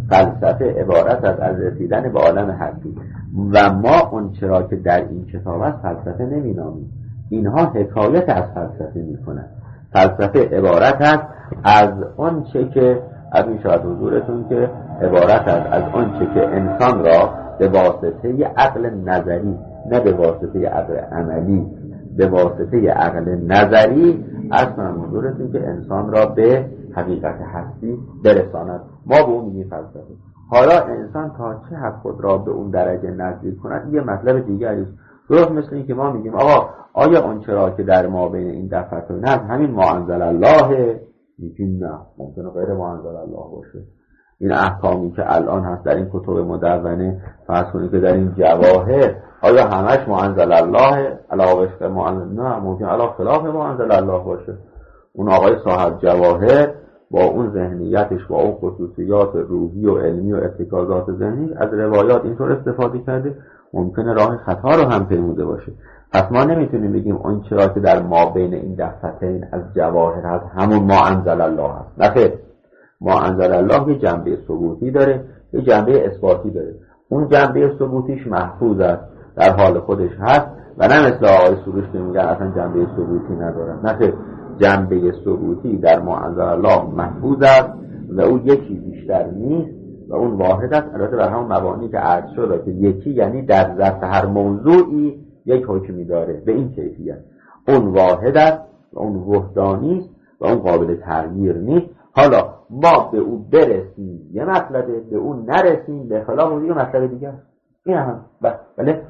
فلسفه عبارت از رسیدن به عالم هستی و ما اون چرا که در این کتاب است فلسفه نمینامیم. اینها حکایت از فلسفه میکنن. فلسفه عبارت است از اون چه که از این شاید حضورتون که عبارت است از اون چه که انسان را به واسطه عقل نظری، نه به واسطه عقل عملی، به واسطه عقل نظری اصلا حضورتون که انسان را به حقیقت هستی برساند. ما به اون میگیم فلسفه. حالا انسان تا چه حد خود را به اون درجه نزدیک کند یه مطلب دیگری است. درست مثل این که ما میگیم آقا آیا اون چرا که در ما بین این دفعه نه همین ما انزل الله، میگیم نه، ممکنه غیر ما انزل الله باشه. این احکامی که الان هست در این کتب مدونه، فرض کنید که در این جواهر آیا همش ما انزل الله علاوه بر ما انزل، نه، ممکن علاوه خلاف ما انزل الله باشه. اون آقای صاحب جواهر با اون ذهنیتش، با اون خصوصیات روحی و علمی و ارتکازات ذهنی از روایات اینطور استفاده کرده، ممکنه راه خطا رو هم پیموده باشه. پس ما نمیتونیم بگیم اون چرا که در ما بین این دفترین از جواهر هست همون ما انزل الله هست. نه، ما انزل الله یه جنبه ثبوتی داره، یه جنبه اثباتی داره. اون جنبه ثبوتیش محفوظ است، در حال خودش هست و نه مثل آقای سروش که میگن اصلا جنبه ثبوتی ندارن. نه، جنبه ثبوتی در ما انزل الله محفوظ است و اون یکی بیشتر نیست و اون واحد است. البته بر همون مبانی که عرض شد که یکی یعنی در ظرف هر موضوعی یک حکمی داره به این کیفیت. اون واحد است و اون وحدانی است و اون قابل تغییر نیست. حالا ما به اون برسیم یه مطلبه، به اون نرسیم به خلاف اون دیگه مطلب دیگه است. این هم بله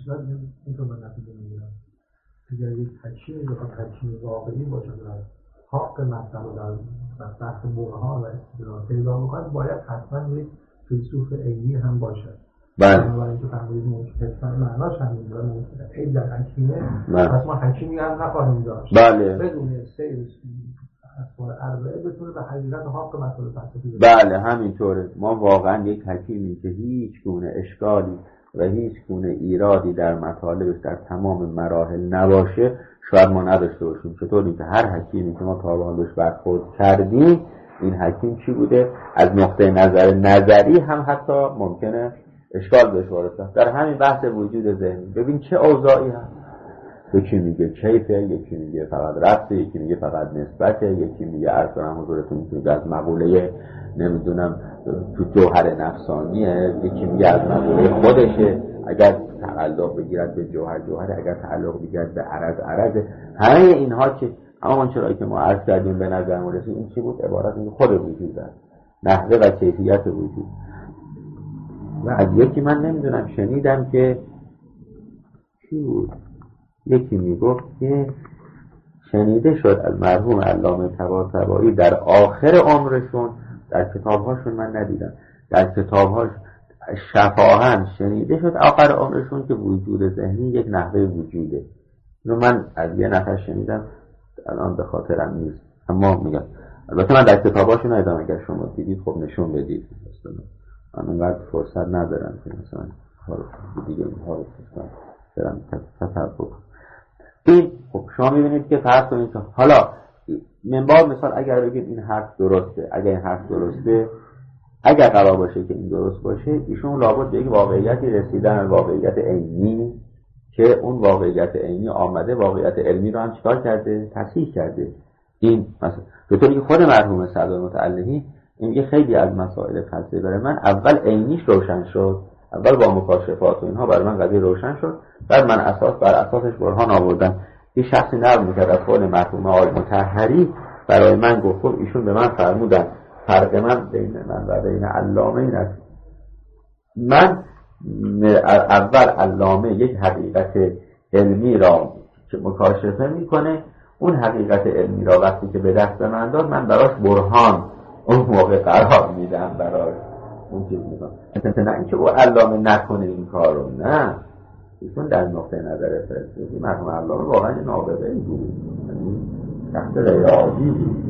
اینطور من نتیجه میگیرم. اگر یک حکیم بخواد حکیم واقعی باشه و حق مطلب رو در بحث برهان و استدلال پیدا بکنه باید حتما یک فیلسوف عینی هم باشه. بله. برای اینکه فهمید مشکل معناش هم میدونه خیلی در حکیمه. پس ما حکیمی هم نخواهیم داشت. بله. بدون سیر اصول اربعه بتونه به حقیقت حق مطلب فلسفی. بله همینطوره. ما واقعا یک حکیمی که هیچ گونه اشکالی و هیچ گونه ایرادی در مطالبش در تمام مراحل نباشه شاید ما نداشته باشیم. چطوری که هر حکیمی که ما تا به حال بهش برخورد کردیم این حکیم چی بوده؟ از نقطه نظر نظری هم حتی ممکنه اشکال بهش وارد. در همین بحث وجود ذهنی ببین چه اوضاعی هست. یکی میگه کیفه، یکی میگه فقط رفته، یکی میگه فقط نسبته، یکی میگه عرض کنم حضورتون که از مقوله نمیدونم تو جوهر نفسانیه، یکی میگه از مقوله خودشه، اگر تعلق بگیرد به جوهر، اگر تعلق بگیرد به عرض. همه اینها که اما چرایی که ما عرض کردیم به نظر ما رسید این چی بود؟ عبارت این خود وجود است، نحوه و کیفیت وجود. و از یکی من نمیدونم شنیدم که چی بود، یکی میگفت که شنیده شد از مرحوم علامه طباطبایی در آخر عمرشون، در کتابهاشون من ندیدم، در کتابهاش شفاهن شنیده شد آخر عمرشون که وجود ذهنی یک نحوه وجوده. اینو من از یه نفر شنیدم، الان به خاطرم نیست، اما میگم البته من در کتابهاشون ندیدم، اگر شما دیدید خب نشون بدید. من اونقدر فرصت ندارم که مثلا دیگه اینها رو برم تصور. این خب شما میبینید که فرض کنید که حالا من باب مثال اگر بگید این حرف درسته، اگر این حرف درسته، اگر قرار باشه که این درست باشه، ایشون لابد به یک واقعیتی رسیدن، واقعیت عینی، که اون واقعیت عینی آمده واقعیت علمی رو هم چیکار کرده؟ تصحیح کرده. این مثلا به طوری که خود مرحوم صدر متعلقی این خیلی از مسائل فلسفی برای من اول عینیش روشن شد، اول با مکاشفات و اینها برای من قضیه روشن شد، بعد من بر اساسش برهان آوردم. یه شخصی نقل می‌کرد از قول مرحوم آقای مطهری، برای من گفت ایشون به من فرمودن فرق من بین من و بین علامه این است، من اول علامه یک حقیقت علمی را که مکاشفه میکنه، اون حقیقت علمی را وقتی که به دست من داد من براش برهان اون موقع قرار میدم، براش اون چیز میکنم. نه اینکه او علامه نکنه این کار رو، نه، ایشون در نقطه نظر فلسفی مرحوم علامه واقعا نابغه بود، شخص غیر عادی بود.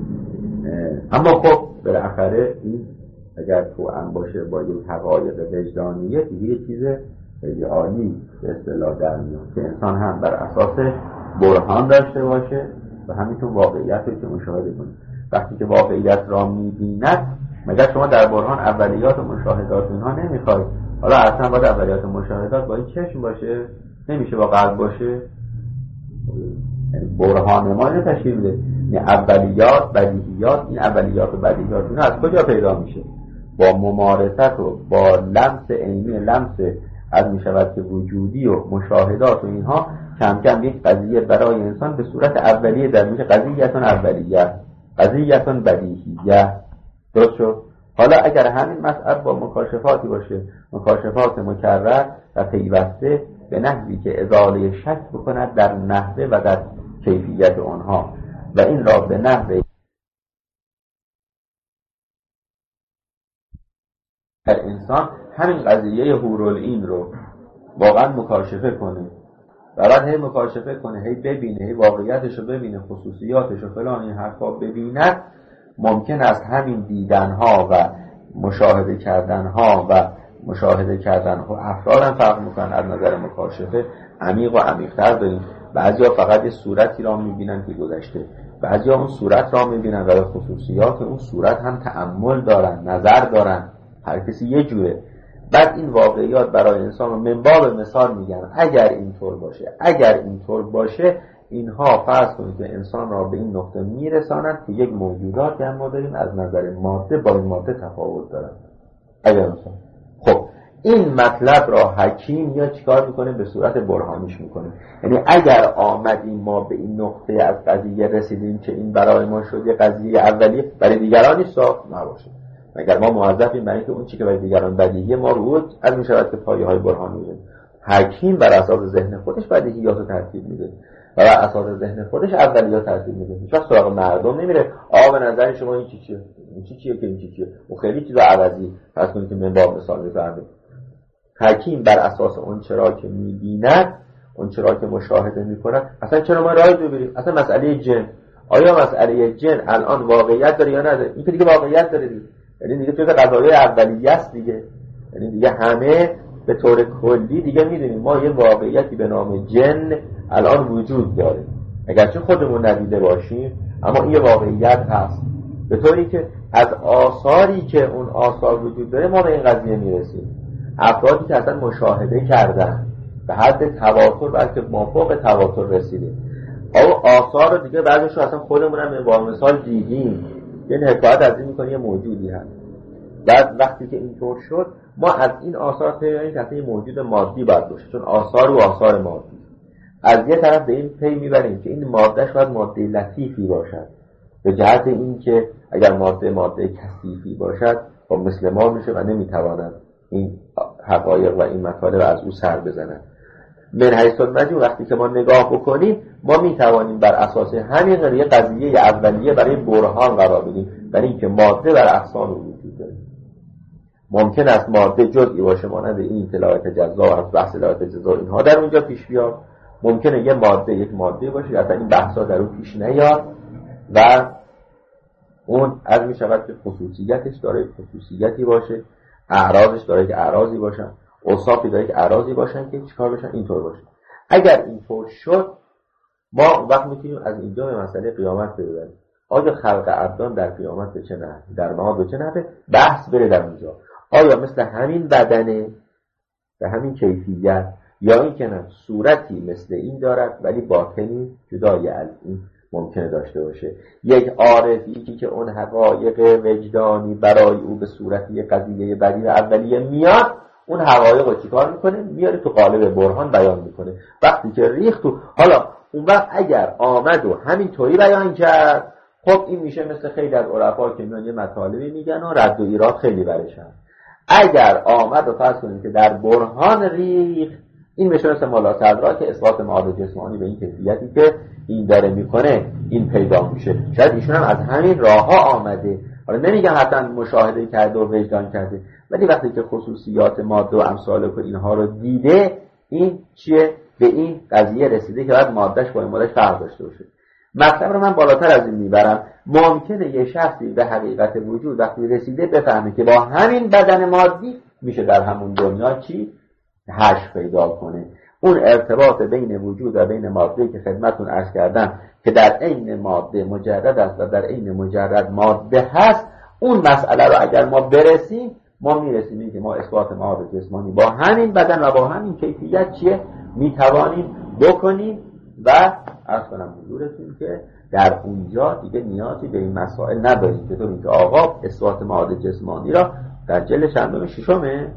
اما خب بالاخره این اگر توأم باشه با یک حقایق وجدانیه دیگه یه چیز خیلی عالی به اصطلاح در میاد که انسان هم بر اساس برهان داشته باشه و همینطور واقعیت رو که مشاهده کنه. وقتی که واقعیت را میبیند، مگر شما در برهان اولیات و مشاهدات اینها نمیخواید؟ حالا اصلا باید اولیات و مشاهدات با این چشم باشه؟ نمیشه با قلب باشه؟ برهان ما اینو تشکیل میده. این اولیات بدیهیات، این اولیات و بدیهیات اینا از کجا پیدا میشه؟ با ممارست و با لمس عینی، لمس از میشود که وجودی و مشاهدات و اینها کم کم یک قضیه برای انسان به صورت اولیه در میشه، قضیه‌تون اولیه، قضیه‌تون بدیهیه. درست شد؟ حالا اگر همین مسئله با مکاشفاتی باشه، مکاشفات مکرر و پیوسته به نحوی که ازاله شک بکند در نحوه و در کیفیت آنها و این را به نحوه در انسان همین قضیه حورالعین رو واقعا مکاشفه کنه و بعد هی مکاشفه کنه، هی ببینه، هی واقعیتش رو ببینه، خصوصیاتش رو فلان این حرفا ببیند، ممکن است همین دیدنها و مشاهده کردنها و افراد هم فرق میکنن از نظر مکاشفه، عمیق و عمیق‌تر داریم. بعضیا فقط یه صورتی را میبینن که گذشته، بعضیا اون صورت را میبینن و به خصوصیات اون صورت هم تأمل دارن، نظر دارن، هر کسی یه جوره. بعد این واقعیات برای انسان رو من باب مثال میگن اگر اینطور باشه اینها فرض کنید که انسان را به این نقطه میرسانند که یک موجودات که ما داریم از نظر ماده با این ماده تفاوت دارن. اگر مثلا خب این مطلب را حکیم یا چیکار میکنه؟ به صورت برهانیش میکنه. یعنی اگر آمدیم ما به این نقطه از قضیه رسیدیم که این برای ما شد یه قضیه اولیه، برای دیگران نیست نباشه، مگر ما موظفیم برای اینکه اون چی که برای دیگران بدیهیه ما رو از میشود که پایه‌های برهانی میذاریم. حکیم بر اساس ذهن خودش بدیهیات رو ترتیب میده و بر اساس ذهن خودش اولیات ترتیب میده. هیچ وقت سراغ مردم نمیره به نظر شما این چیه؟ این چیه که این چیه؟ اون خیلی چیزا عوضی فرض کنید که من با مثال می‌زنم. حکیم بر اساس اون چرا که می‌بیند، اون چرا که مشاهده می‌کند، اصلا چرا ما راه ببریم؟ اصلا مسئله جن، آیا مسئله جن الان واقعیت داره یا نداره؟ این که دیگه واقعیت داره دیگه، یعنی دیگه توی قضایای اولیه است دیگه، یعنی دیگه همه به طور کلی دیگه می‌دونیم ما یه واقعیتی به نام جن الان وجود داره، اگرچه خودمون ندیده باشیم اما این یه واقعیت هست، به طوری که از آثاری که اون آثار وجود داره ما به این قضیه میرسیم. افرادی که اصلا مشاهده کردن به حد تواتر بلکه مافوق تواتر رسیده. آثار رو دیگه بعضیشو اصلا خودمون هم با مثال دیدیم. یه حکایت از این میکنه یه موجودی هست، بعد وقتی که اینطور شد ما از این آثار پیدا که یه موجود مادی باید باشه، چون آثار و آثار مادی. از یه طرف به این پی میبریم که این مادهش باید ماده لطیفی باشد، به جهت این که اگر ماده کثیفی باشد خب مثل ما میشه و نمیتواند این حقایق و این مطالب از او سر بزنن. من حیث المجموع وقتی که ما نگاه بکنیم ما میتوانیم بر اساس همین قضیه اولیه برای برهان قرار بدیم، برای اینکه ماده بر اقسام وجود داره. ممکن است ماده جزئی باشه مانند این اطلاعات جزا و بحث اطلاعات جزا اینها در اونجا پیش بیاد، ممکنه یک ماده باشه که اصلا این بحثا در اون پیش نیاد و اون از می شود که خصوصیتش داره خصوصیتی باشه، اعراضش داره که اعراضی باشن، اوصافی داره که اعراضی باشن که چیکار بشن اینطور باشه. اگر اینطور شد ما وقت میتونیم از اینجا به مسئله قیامت ببریم. آیا خلق ابدان در قیامت به چه نحوی، در معاد به چه نحوی بحث بره در اونجا؟ آیا مثل همین بدنه به همین کیفیت، یا این که نه صورتی مثل این دارد ولی باطنی جدای از این ممکنه داشته باشه؟ یک عارفی که اون حقایق وجدانی برای او به صورت یک قضیه بدیع اولیه میاد، اون حقایق رو چیکار میکنه؟ میاره تو قالب برهان بیان میکنه. وقتی که ریخت تو حالا اون وقت اگر آمد و همین طوری بیان کرد، خب این میشه مثل خیلی از عرفا که میان یه مطالبی میگن و رد و ایراد خیلی برشن. اگر آمد و فرض کنیم که در برهان ریخت، این میشه مثل مولا صدرا که اثبات معاد جسمانی به این کیفیتی که این داره میکنه این پیدا میشه. شاید ایشون هم از همین راه ها آمده، حالا نمیگم حتما مشاهده کرده و وجدان کرده، ولی وقتی که خصوصیات ماده و امثال و اینها رو دیده، این چیه؟ به این قضیه رسیده که باید مادهش با این مادهش فرق داشته باشه. مطلب رو من بالاتر از این میبرم. ممکنه یه شخصی به حقیقت وجود وقتی رسیده بفهمه که با همین بدن مادی میشه در همون دنیا چی؟ حشر پیدا کنه. اون ارتباط بین وجود و بین ماده که خدمتون عرض کردم که در عین ماده مجرد است و در عین مجرد ماده هست، اون مسئله رو اگر ما برسیم، ما میرسیم که ما اثبات معاد جسمانی با همین بدن و با همین کیفیت چیه میتوانیم بکنیم و عرض کنم حضورتون که در اونجا دیگه نیازی به این مسائل نداریم. چطور اینکه آقا اثبات معاد جسمانی را در جلد چندم ششمه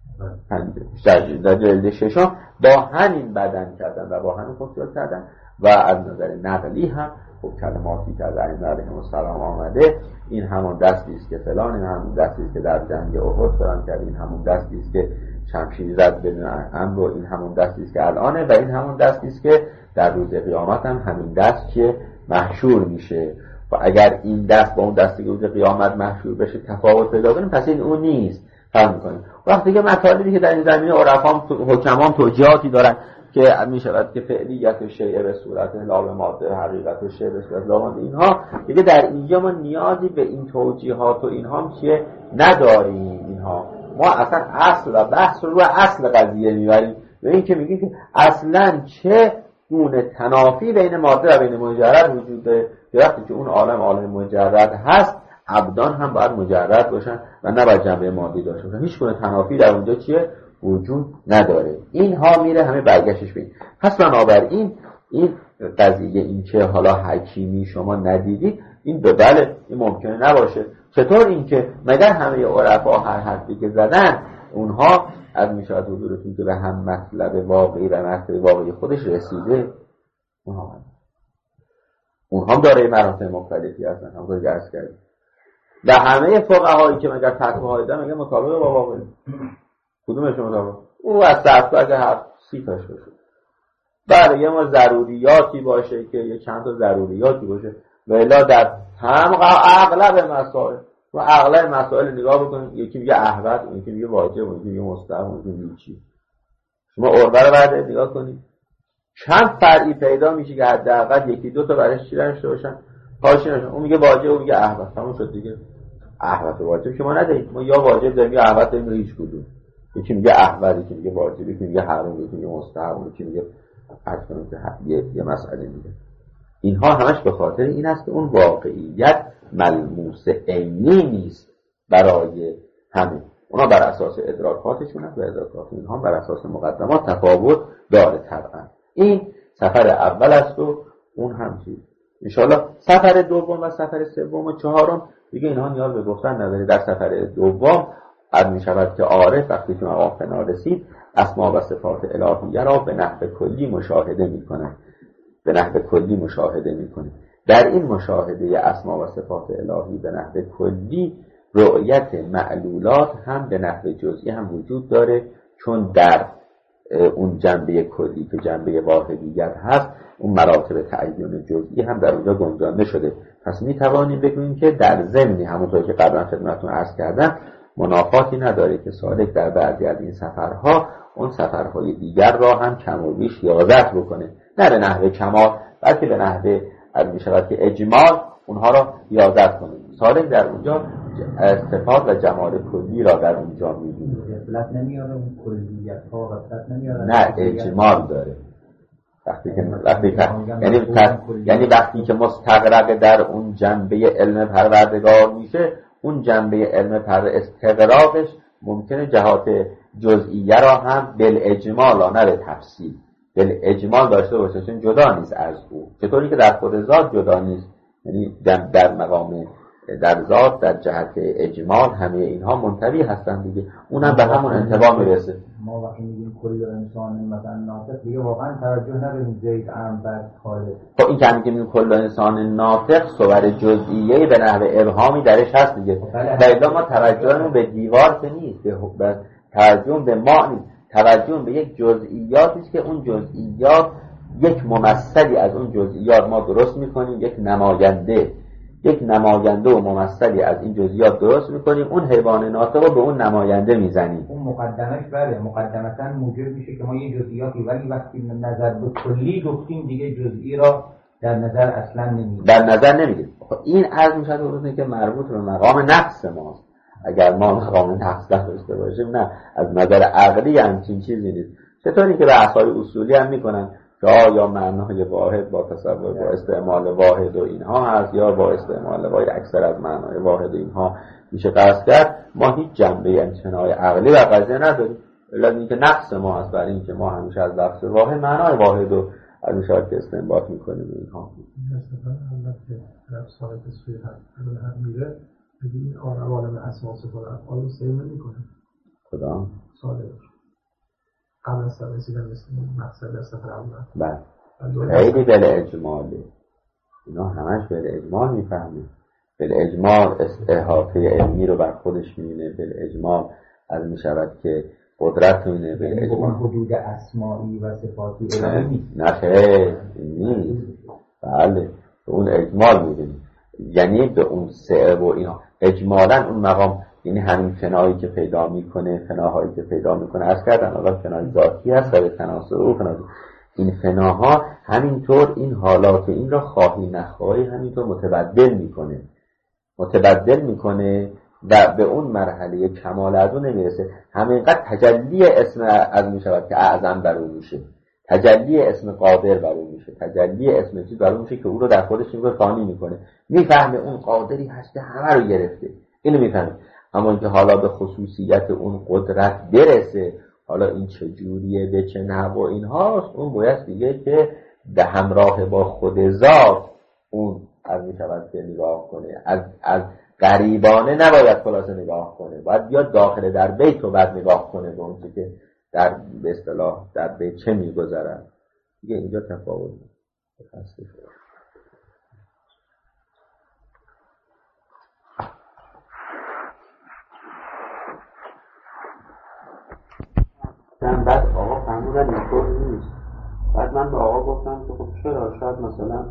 در جلد ششم با همین بدن کردن و با همین خصوصیات کردن و از نظر نقلی هم خب کلماتی که از علی علیه السلام آمده، این همون دستی است که فلان، این همون دستی است که در جنگ احد فلان کرد، این همون دستی است که شمشیر زد بدون امر، این همون دستی است که الانه و این همون دستی است که در روز قیامت هم همین دست که محشور میشه. و اگر این دست با اون دستی که روز قیامت محشور بشه تفاوت پیدا کنه، پس این اون نیست. فهم می‌کنید؟ وقتی که مطالبی که در این زمینه عرفام حکمان توجیهاتی دارن که میشود که فعلیت شیء به صورت لا به ماده، حقیقت شیء به صورت لا ماده، اینها دیگه در اینجا ما نیازی به این توجیهات و اینها هم چیه نداریم. اینها ما اصلا اصل و بحث رو اصل قضیه میبریم به این که میگیم که اصلا چه گونه تنافی بین ماده و بین مجرد وجود داره. وقتی که اون عالم مجرد هست، ابدان هم باید مجرد باشن و نباید جنبه مادی داشته باشن. هیچ گونه تنافی در اونجا چیه؟ وجود نداره. اینها میره همه برگشتش بین. پس بنابراین این قضیه این که حالا حکیمی شما ندیدید، این به بله این ممکنه نباشه. چطور این که مگر همه عرفا هر حرفی که زدن اونها از میشود حضورتون که به هم مطلب واقعی و مطلب واقعی خودش رسیده؟ اونها هم داره مراتب مختلفی هستن. همونطور که عرض کردیم و همه فقهایی که مگر فتواهایی دارن میگن مطابق با واقع. کدومش مطابق؟ او از صفت اگه هر سیفش باشه، برای یه ما ضروریاتی باشه که یه چند تا ضروریاتی باشه و الا در اغلب مسائل و اغلب مسائل نگاه بکنید، یکی میگه احوط، یکی میگه واجب، یکی میگه مستحب، یکی میگه چی. شما عربه رو بعد نگاه کنید چند فرعی پیدا میشه که حداقل یکی دو تا برش چی داشته باشن، حاشیه نشون. اون میگه واجب، اون میگه احوط، تموم شد دیگه. احوط واجب که ما نداریم، ما یا واجب داریم یا احوط داریم، هیچ کدوم. یکی میگه احوط، یکی میگه واجب، یکی میگه حرام، یکی میگه مستحب، یکی میگه اصلا یه مسئله میگه. اینها همش به خاطر این است که اون واقعیت ملموس عینی نیست برای همه. اونا بر اساس ادراکاتشون هست و ادراکات اینها بر اساس مقدمات تفاوت داره طبعا. این سفر اول است و اون هم چیز انشاءالله سفر دوم و سفر سوم و چهارم دیگه اینها نیاز به گفتن نداره. در سفر دوم عرض می شود که عارف وقتی که مقام فنا رسید اسما و صفات الهیه را به نحو کلی مشاهده میکنه. در این مشاهده اسما و صفات الهی به نحو کلی رؤیت معلولات هم به نحو جزئی هم وجود داره، چون در اون جنبه کلی که جنبه واحدیت هست اون مراتب تعین جزئی هم در اونجا گنجانده شده. پس می توانیم بگوییم که در ضمن همونطور که قبلا خدمتتون عرض کردم منافاتی نداره که سالک در بعضی از این سفرها اون سفرهای دیگر را هم کم و بیش یازت بکنه، نه به نحو کمال بلکه به نحو می شود که اجمال اونها را یازت کنه. سالک در اونجا صفات و جمال کلی را در اونجا می‌بینه. غفلت نمیاره اون کلیت ها، غفلت نمیاره، نه اجمال داره. یعنی وقتی که مستغرق در اون جنبه علم پروردگار میشه، اون جنبه علم استغراقش ممکنه جهات جزئیه را هم بالاجمال نه به تفصیل بالاجمال داشته باشه، چون جدا نیست از او، چطوری که در خود ذات جدا نیست. یعنی در مقام در ذات در جهت اجمال همه اینها منطبی هستن دیگه، اونم به همون انطباع میرسه. ما وقتی میگیم کل انسان مثلا ناطق دیگه واقعا توجه نداریم زید عام بعد خالق. خب این که میگیم کل انسان ناطق صور جزئیه به نحو ابهامی درش هست دیگه. و ما توجهمون به دیوار که نیست، به توجه به ما نیست، توجه به یک جزئیاتی است که اون جزئیات یک ممثلی از اون جزئیات ما درست میکنیم، یک نماینده و ممثلی از این جزئیات درست میکنیم، اون حیوان ناطق رو به اون نماینده میزنیم. اون مقدمش بله، مقدمتا موجب میشه که ما یه جزئیاتی، ولی وقتی نظر به کلی گفتیم دیگه جزئی را در نظر اصلا نمیگیریم. این عرض میشه درسته که مربوط به مقام نقص ماست. اگر ما مقام نقص داشته باشیم نه، از نظر عقلی همچین چیزی نیست. چطوری که بحث‌های اصولی هم میکنن که آیا معنای واحد با تصور با استعمال واحد و اینها هست یا با استعمال واحد اکثر از معنای واحد و اینها میشه قصد کرد. ما هیچ جنبه امتناع عقلی و قضیه نداریم، الا اینکه نقص ما هست برای اینکه ما همیشه از لفظ واحد معنای واحد رو از این شاید که استنباط میکنیم. اینها البته لفظ صاحب سوی هم میره دیگه این عالم اسما و صفات افعال رو سیر نمیکنه. کدام صالح قبل از رسیدن مقصد از سفر اول خیلی بل اجماله، اینا همش بل اجمال میفهمیم. بل اجمال احاطه علمی رو بر خودش میبینه، بل اجمال از میشود که قدرت میبینه، بل اجمال حدود اسمایی و صفاتی الهی نه خیلی نیست. بله اون اجمال میبینیم، یعنی به اون سعه و اینا اجمالا اون مقام، یعنی همین فنایی که پیدا میکنه، فناهایی که پیدا میکنه از کردن حالا فنای ذاتی هست و تناسب و فنای این فناها همینطور این حالات این را خواهی نخواهی همینطور متبدل میکنه و به اون مرحله کمال از اون نمیرسه. همینقدر تجلی اسم از میشود که اعظم بر اون میشه، تجلی اسم قادر بر اون میشه، تجلی اسم چیز بر اون میشه که او رو در خودش میگه فانی میکنه، میفهمه اون قادری هست که همه رو گرفته، اینو میفهمه. اما اینکه حالا به خصوصیت اون قدرت برسه، حالا این چه جوریه به چه نحو اینهاست، اون باید دیگه که به همراه با خود ذات اون از میشود که نگاه کنه، از غریبانه نباید خلاصه نگاه کنه، باید بیاد داخل در بیت رو بعد نگاه کنه به اون که در به اصطلاح در بیت چه میگذرد. دیگه اینجا تفاوت خسته شد. بعد آقا فهمودن اینطور نیست. بعد من به آقا گفتم که خب چرا، شاید مثلا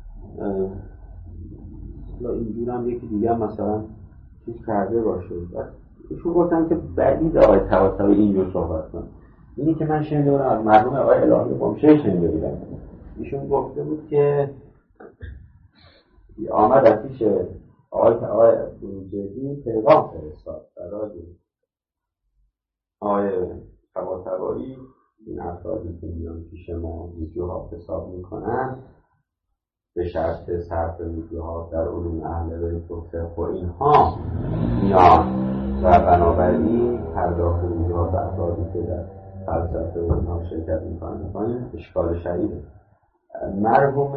اینجور هم یکی دیگه مثلا چیز کرده باشه. بعد ایشون گفتن که بعید آقای طباطبایی اینجور صحبت کن. اینی که من شنیده بودم از مرحوم آقای الهی قمشه شنیده بودم. ایشون گفته بود که آمد از پیش آقای بروجردی پیغام فرستاد برای آقای طباطبایی این افرادی که میان پیش ما ویدیوها حساب میکنن به شرط صرف ویدیوها در علوم اهل بیت و فقه و اینها میان و بنابراین پرداخت ویدیوها به افرادی که در فلسفه و اینها شرکت میکنن این اشکال شدیده. مرحوم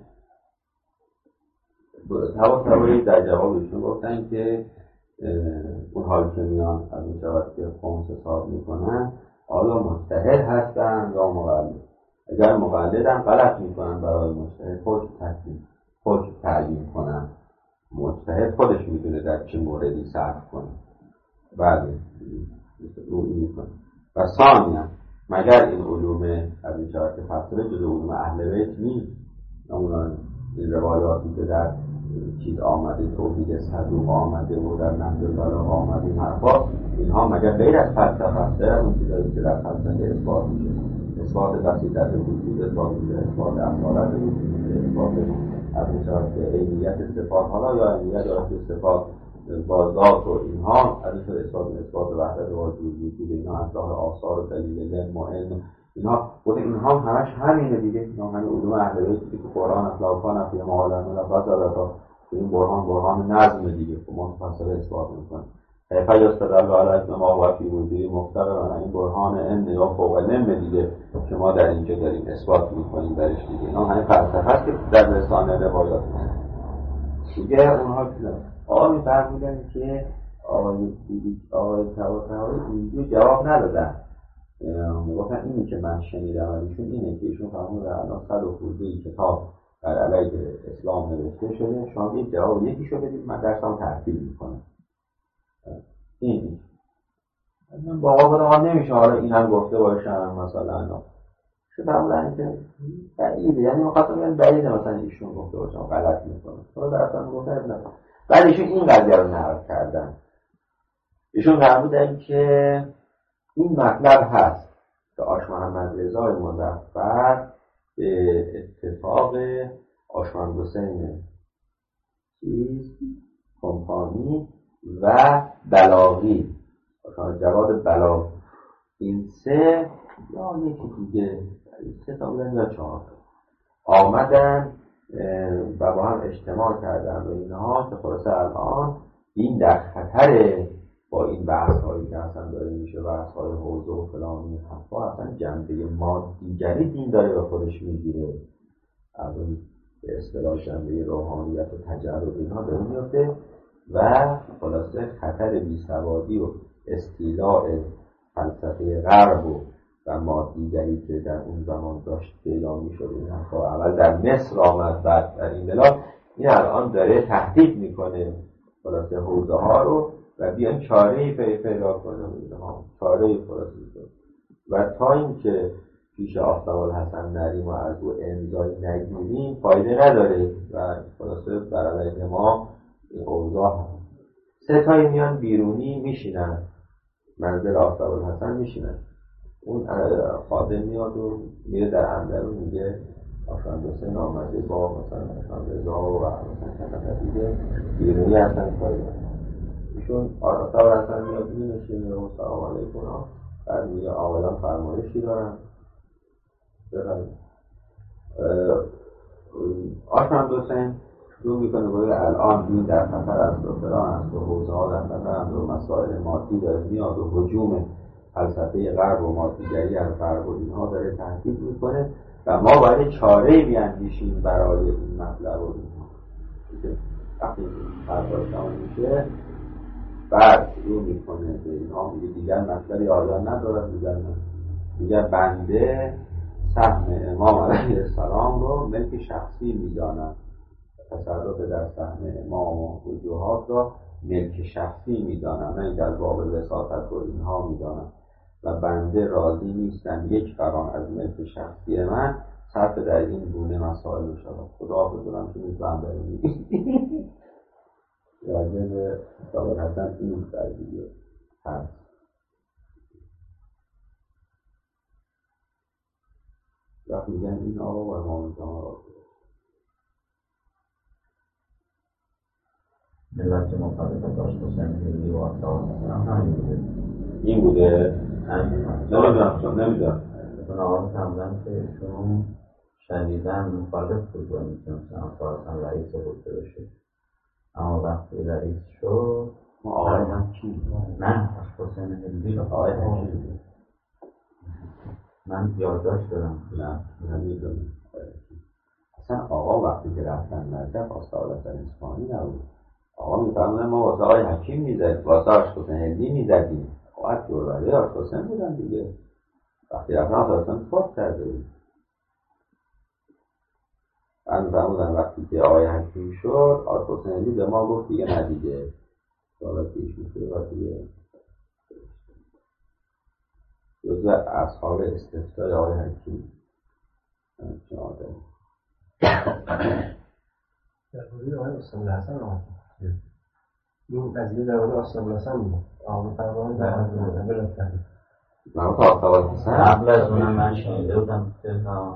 طباطبایی در جوابشون گفتن که اون حال که میان از این شود که خمس حساب میکنن آیا مجتهد هستن یا مقلد. اگر مقلدن غلط میکنن برای مجتهد حکم تعیین کنن. مجتهد خودش میدونه در چه موردی صرف کنه. بله روی میکنه. و ثانیاً مگر این علوم از این شود که فصله جز علوم اهل بیت نیست. نمونان این روایاتی که در چیز آمده، توحید صدوق آمده و در نهج البلاغه آمده، این حرفا اینها مگر غیر از فلسفه است؟ اون چیزایی که در فلسفه اثبات میشه، اثبات وسیلت وجود، اثبات اصالت وجود، اثبات از این شود که عینیت صفات، حالا یا عینیت یا صفات با ذات و اینها، از این اثبات وحدت و وجود اینها، اصلاح آثار و دلیل علم و علم اینها، خود اینها همش همینه دیگه. اینا همین علوم اهل بیت که قرآن اصلا کان فی معالمه لفظ این برهان نظم دیگه که مفصل اثبات میکنه. کیف یستدل علی ما هو فی وجود مفتقر، این برهان ان یا فوق العلم دیگه که ما در اینجا داریم اثبات میکنیم درش دیگه. اینا همین فلسفه است که در لسان روایات دیگه. اونها آقا میفرمودن که آقای طباطبایی اینجا جواب ندادن. میگفتن اینی که من شنیدم از ایشون اینه که ایشون فرمودن الان 100 و خورده کتاب در علیه اسلام نوشته شده، شما یک جواب یکیشو بدید من درسام ترتیب میکنم. این من با آقا نمیشه حالا این هم گفته باشم مثلا شو فرمودن که بعیده، یعنی مخاطب میگن بعیده مثلا ایشون گفته باشم غلط میکنم. حالا درستان گفتن نه. بعد ایشون این قضیه رو نقل کردن. ایشون فرمودن که این مطلب هست که آش محمد رضا مظفر به اتفاق آشمند حسین کمپانی و بلاغی، جواد بلاغ، این سه یا یکی دیگه، سه تا بودن یا 4 آمدن و با هم اجتماع کردن و اینها که خلاصه الان این در خطره با این بحث هایی که اصلا داره میشه، بحث های حوزه و فلان این حرفا، اصلا جنبه مادیگری دین داره و خودش میگیره، از اون به اصطلاح جنبه روحانیت و تجرد اینها داره میفته و خلاصه خطر بیسوادی و استیلاء فلسفه غرب و مادیگری که در اون زمان داشت پیدا میشد، این حرفا اول در مصر آمد بعد در این بلاد، این الان داره تهدید میکنه خلاصه حوزه ها رو و بیان چاره‌ای پیدا کنه اینها، چاره‌ای خلاصه و تا اینکه پیش آفتاب الحسن نریم و از او امضای نگیریم فایده نداره و خلاصه بر علیه ما این اوضاع. سه تایی میان بیرونی میشینن منزل آفتاب الحسن میشینن، اون خادم میاد و میره در اندرون میگه آشمند حسین آمده با مثلا آشمند رضا و مثلا دیگه بیرونی هستن فایده. ایشون آفتاب الحسن میاد میشینه و سلام علیکم، بعد میگه آقایان فرمایشی دارن آشمند حسین شروع میکنه باید الان این در خطر است و فلان است و حوزه ها در خطر است و مسائل مادی داره میاد و هجوم فلسفه غرب و مادیگری از غرب و اینها داره تهدید میکنه و ما باید چاره‌ای بیاندیشیم برای این مطلب و اینها. وقتی فردا تمام میشه بعد رو میکنه به اینها میگه دیگر مطلبی آیان ندارد، دیگر بنده سهم امام علیه السلام رو ملک شخصی میدانم، تصرف در سهم امام و وجوهات را ملک شخصی میدانم، نه در باب وساطت و اینها میدانم و بنده راضی نیستم یک قران از ملک شخصی من صرف در این گونه مسائل میشود. خدا بدونم که میتونم داریم میگیم راجع به آقای حسن این قضیه هست. وقت میگن این آقا و امام جمعه را ملت که مخالفت داشت حسین هندی و آفتاب همین بوده. این بوده؟ نمیدونم چون آقا کمدن که شما شنیدن مخالف بود و این که مثلا فرسان رئیس بوده بشه، اما وقتی رئیس شد آقای هم چی؟ نه حسین هندی آقای هم چی؟ من یادداشت دارم. نمیدونم اصلا آقا وقتی که رفتن نجف آستان حسن اصفهانی نبود. آقا میفهمونه ما واسه آقای حکیم میزدیم، واسه آشقاسم هندی میزدیم، خواهد جوربره آشقاسم بودن دیگه. وقتی رفتن آشقاسم فوت کرده بود. من میفهمونم وقتی که آقای حکیم شد آشقاسم هندی به ما گفت دیگه نه دیگه سالات پیش میشه و دیگه جزو اصحاب استفتای آقای حکیم چه آدم در مورد آقای استاد حسن این قضیه در مورد استاد حسن بود. آقا فرمان در مورد بلافاصله من تا استاد حسن قبل از اونم من شنیده بودم که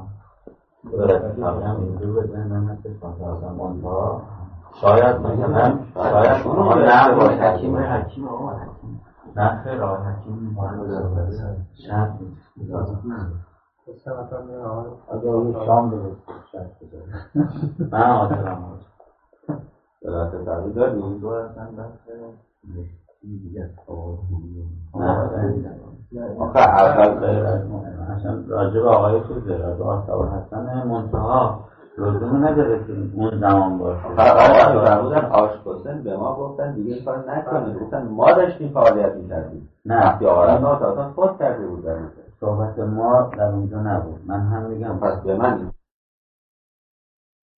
هم اینجور بزنم هستش مثلا منتها شاید مثلا شاید شما نه با حکیم آقا حکیم نه خیر آقای حکیم شاید اگر شام درست شاید بذاریم من آترم بلافاصله تغییر داریم دو اصلا بحث دیگه آخه اول اصلا راجب آقای چیزه راجب آقای حسن منتها لزوم نداره که اون زمان باشه. آقا فرمودن آشقاسم به ما گفتن دیگه این کار نکنید، گفتن ما داشتیم فعالیت میکردیم. نه وقتی آقا اصلا خود کرده بود در صحبت ما در اونجا نبود. من هم میگم پس به من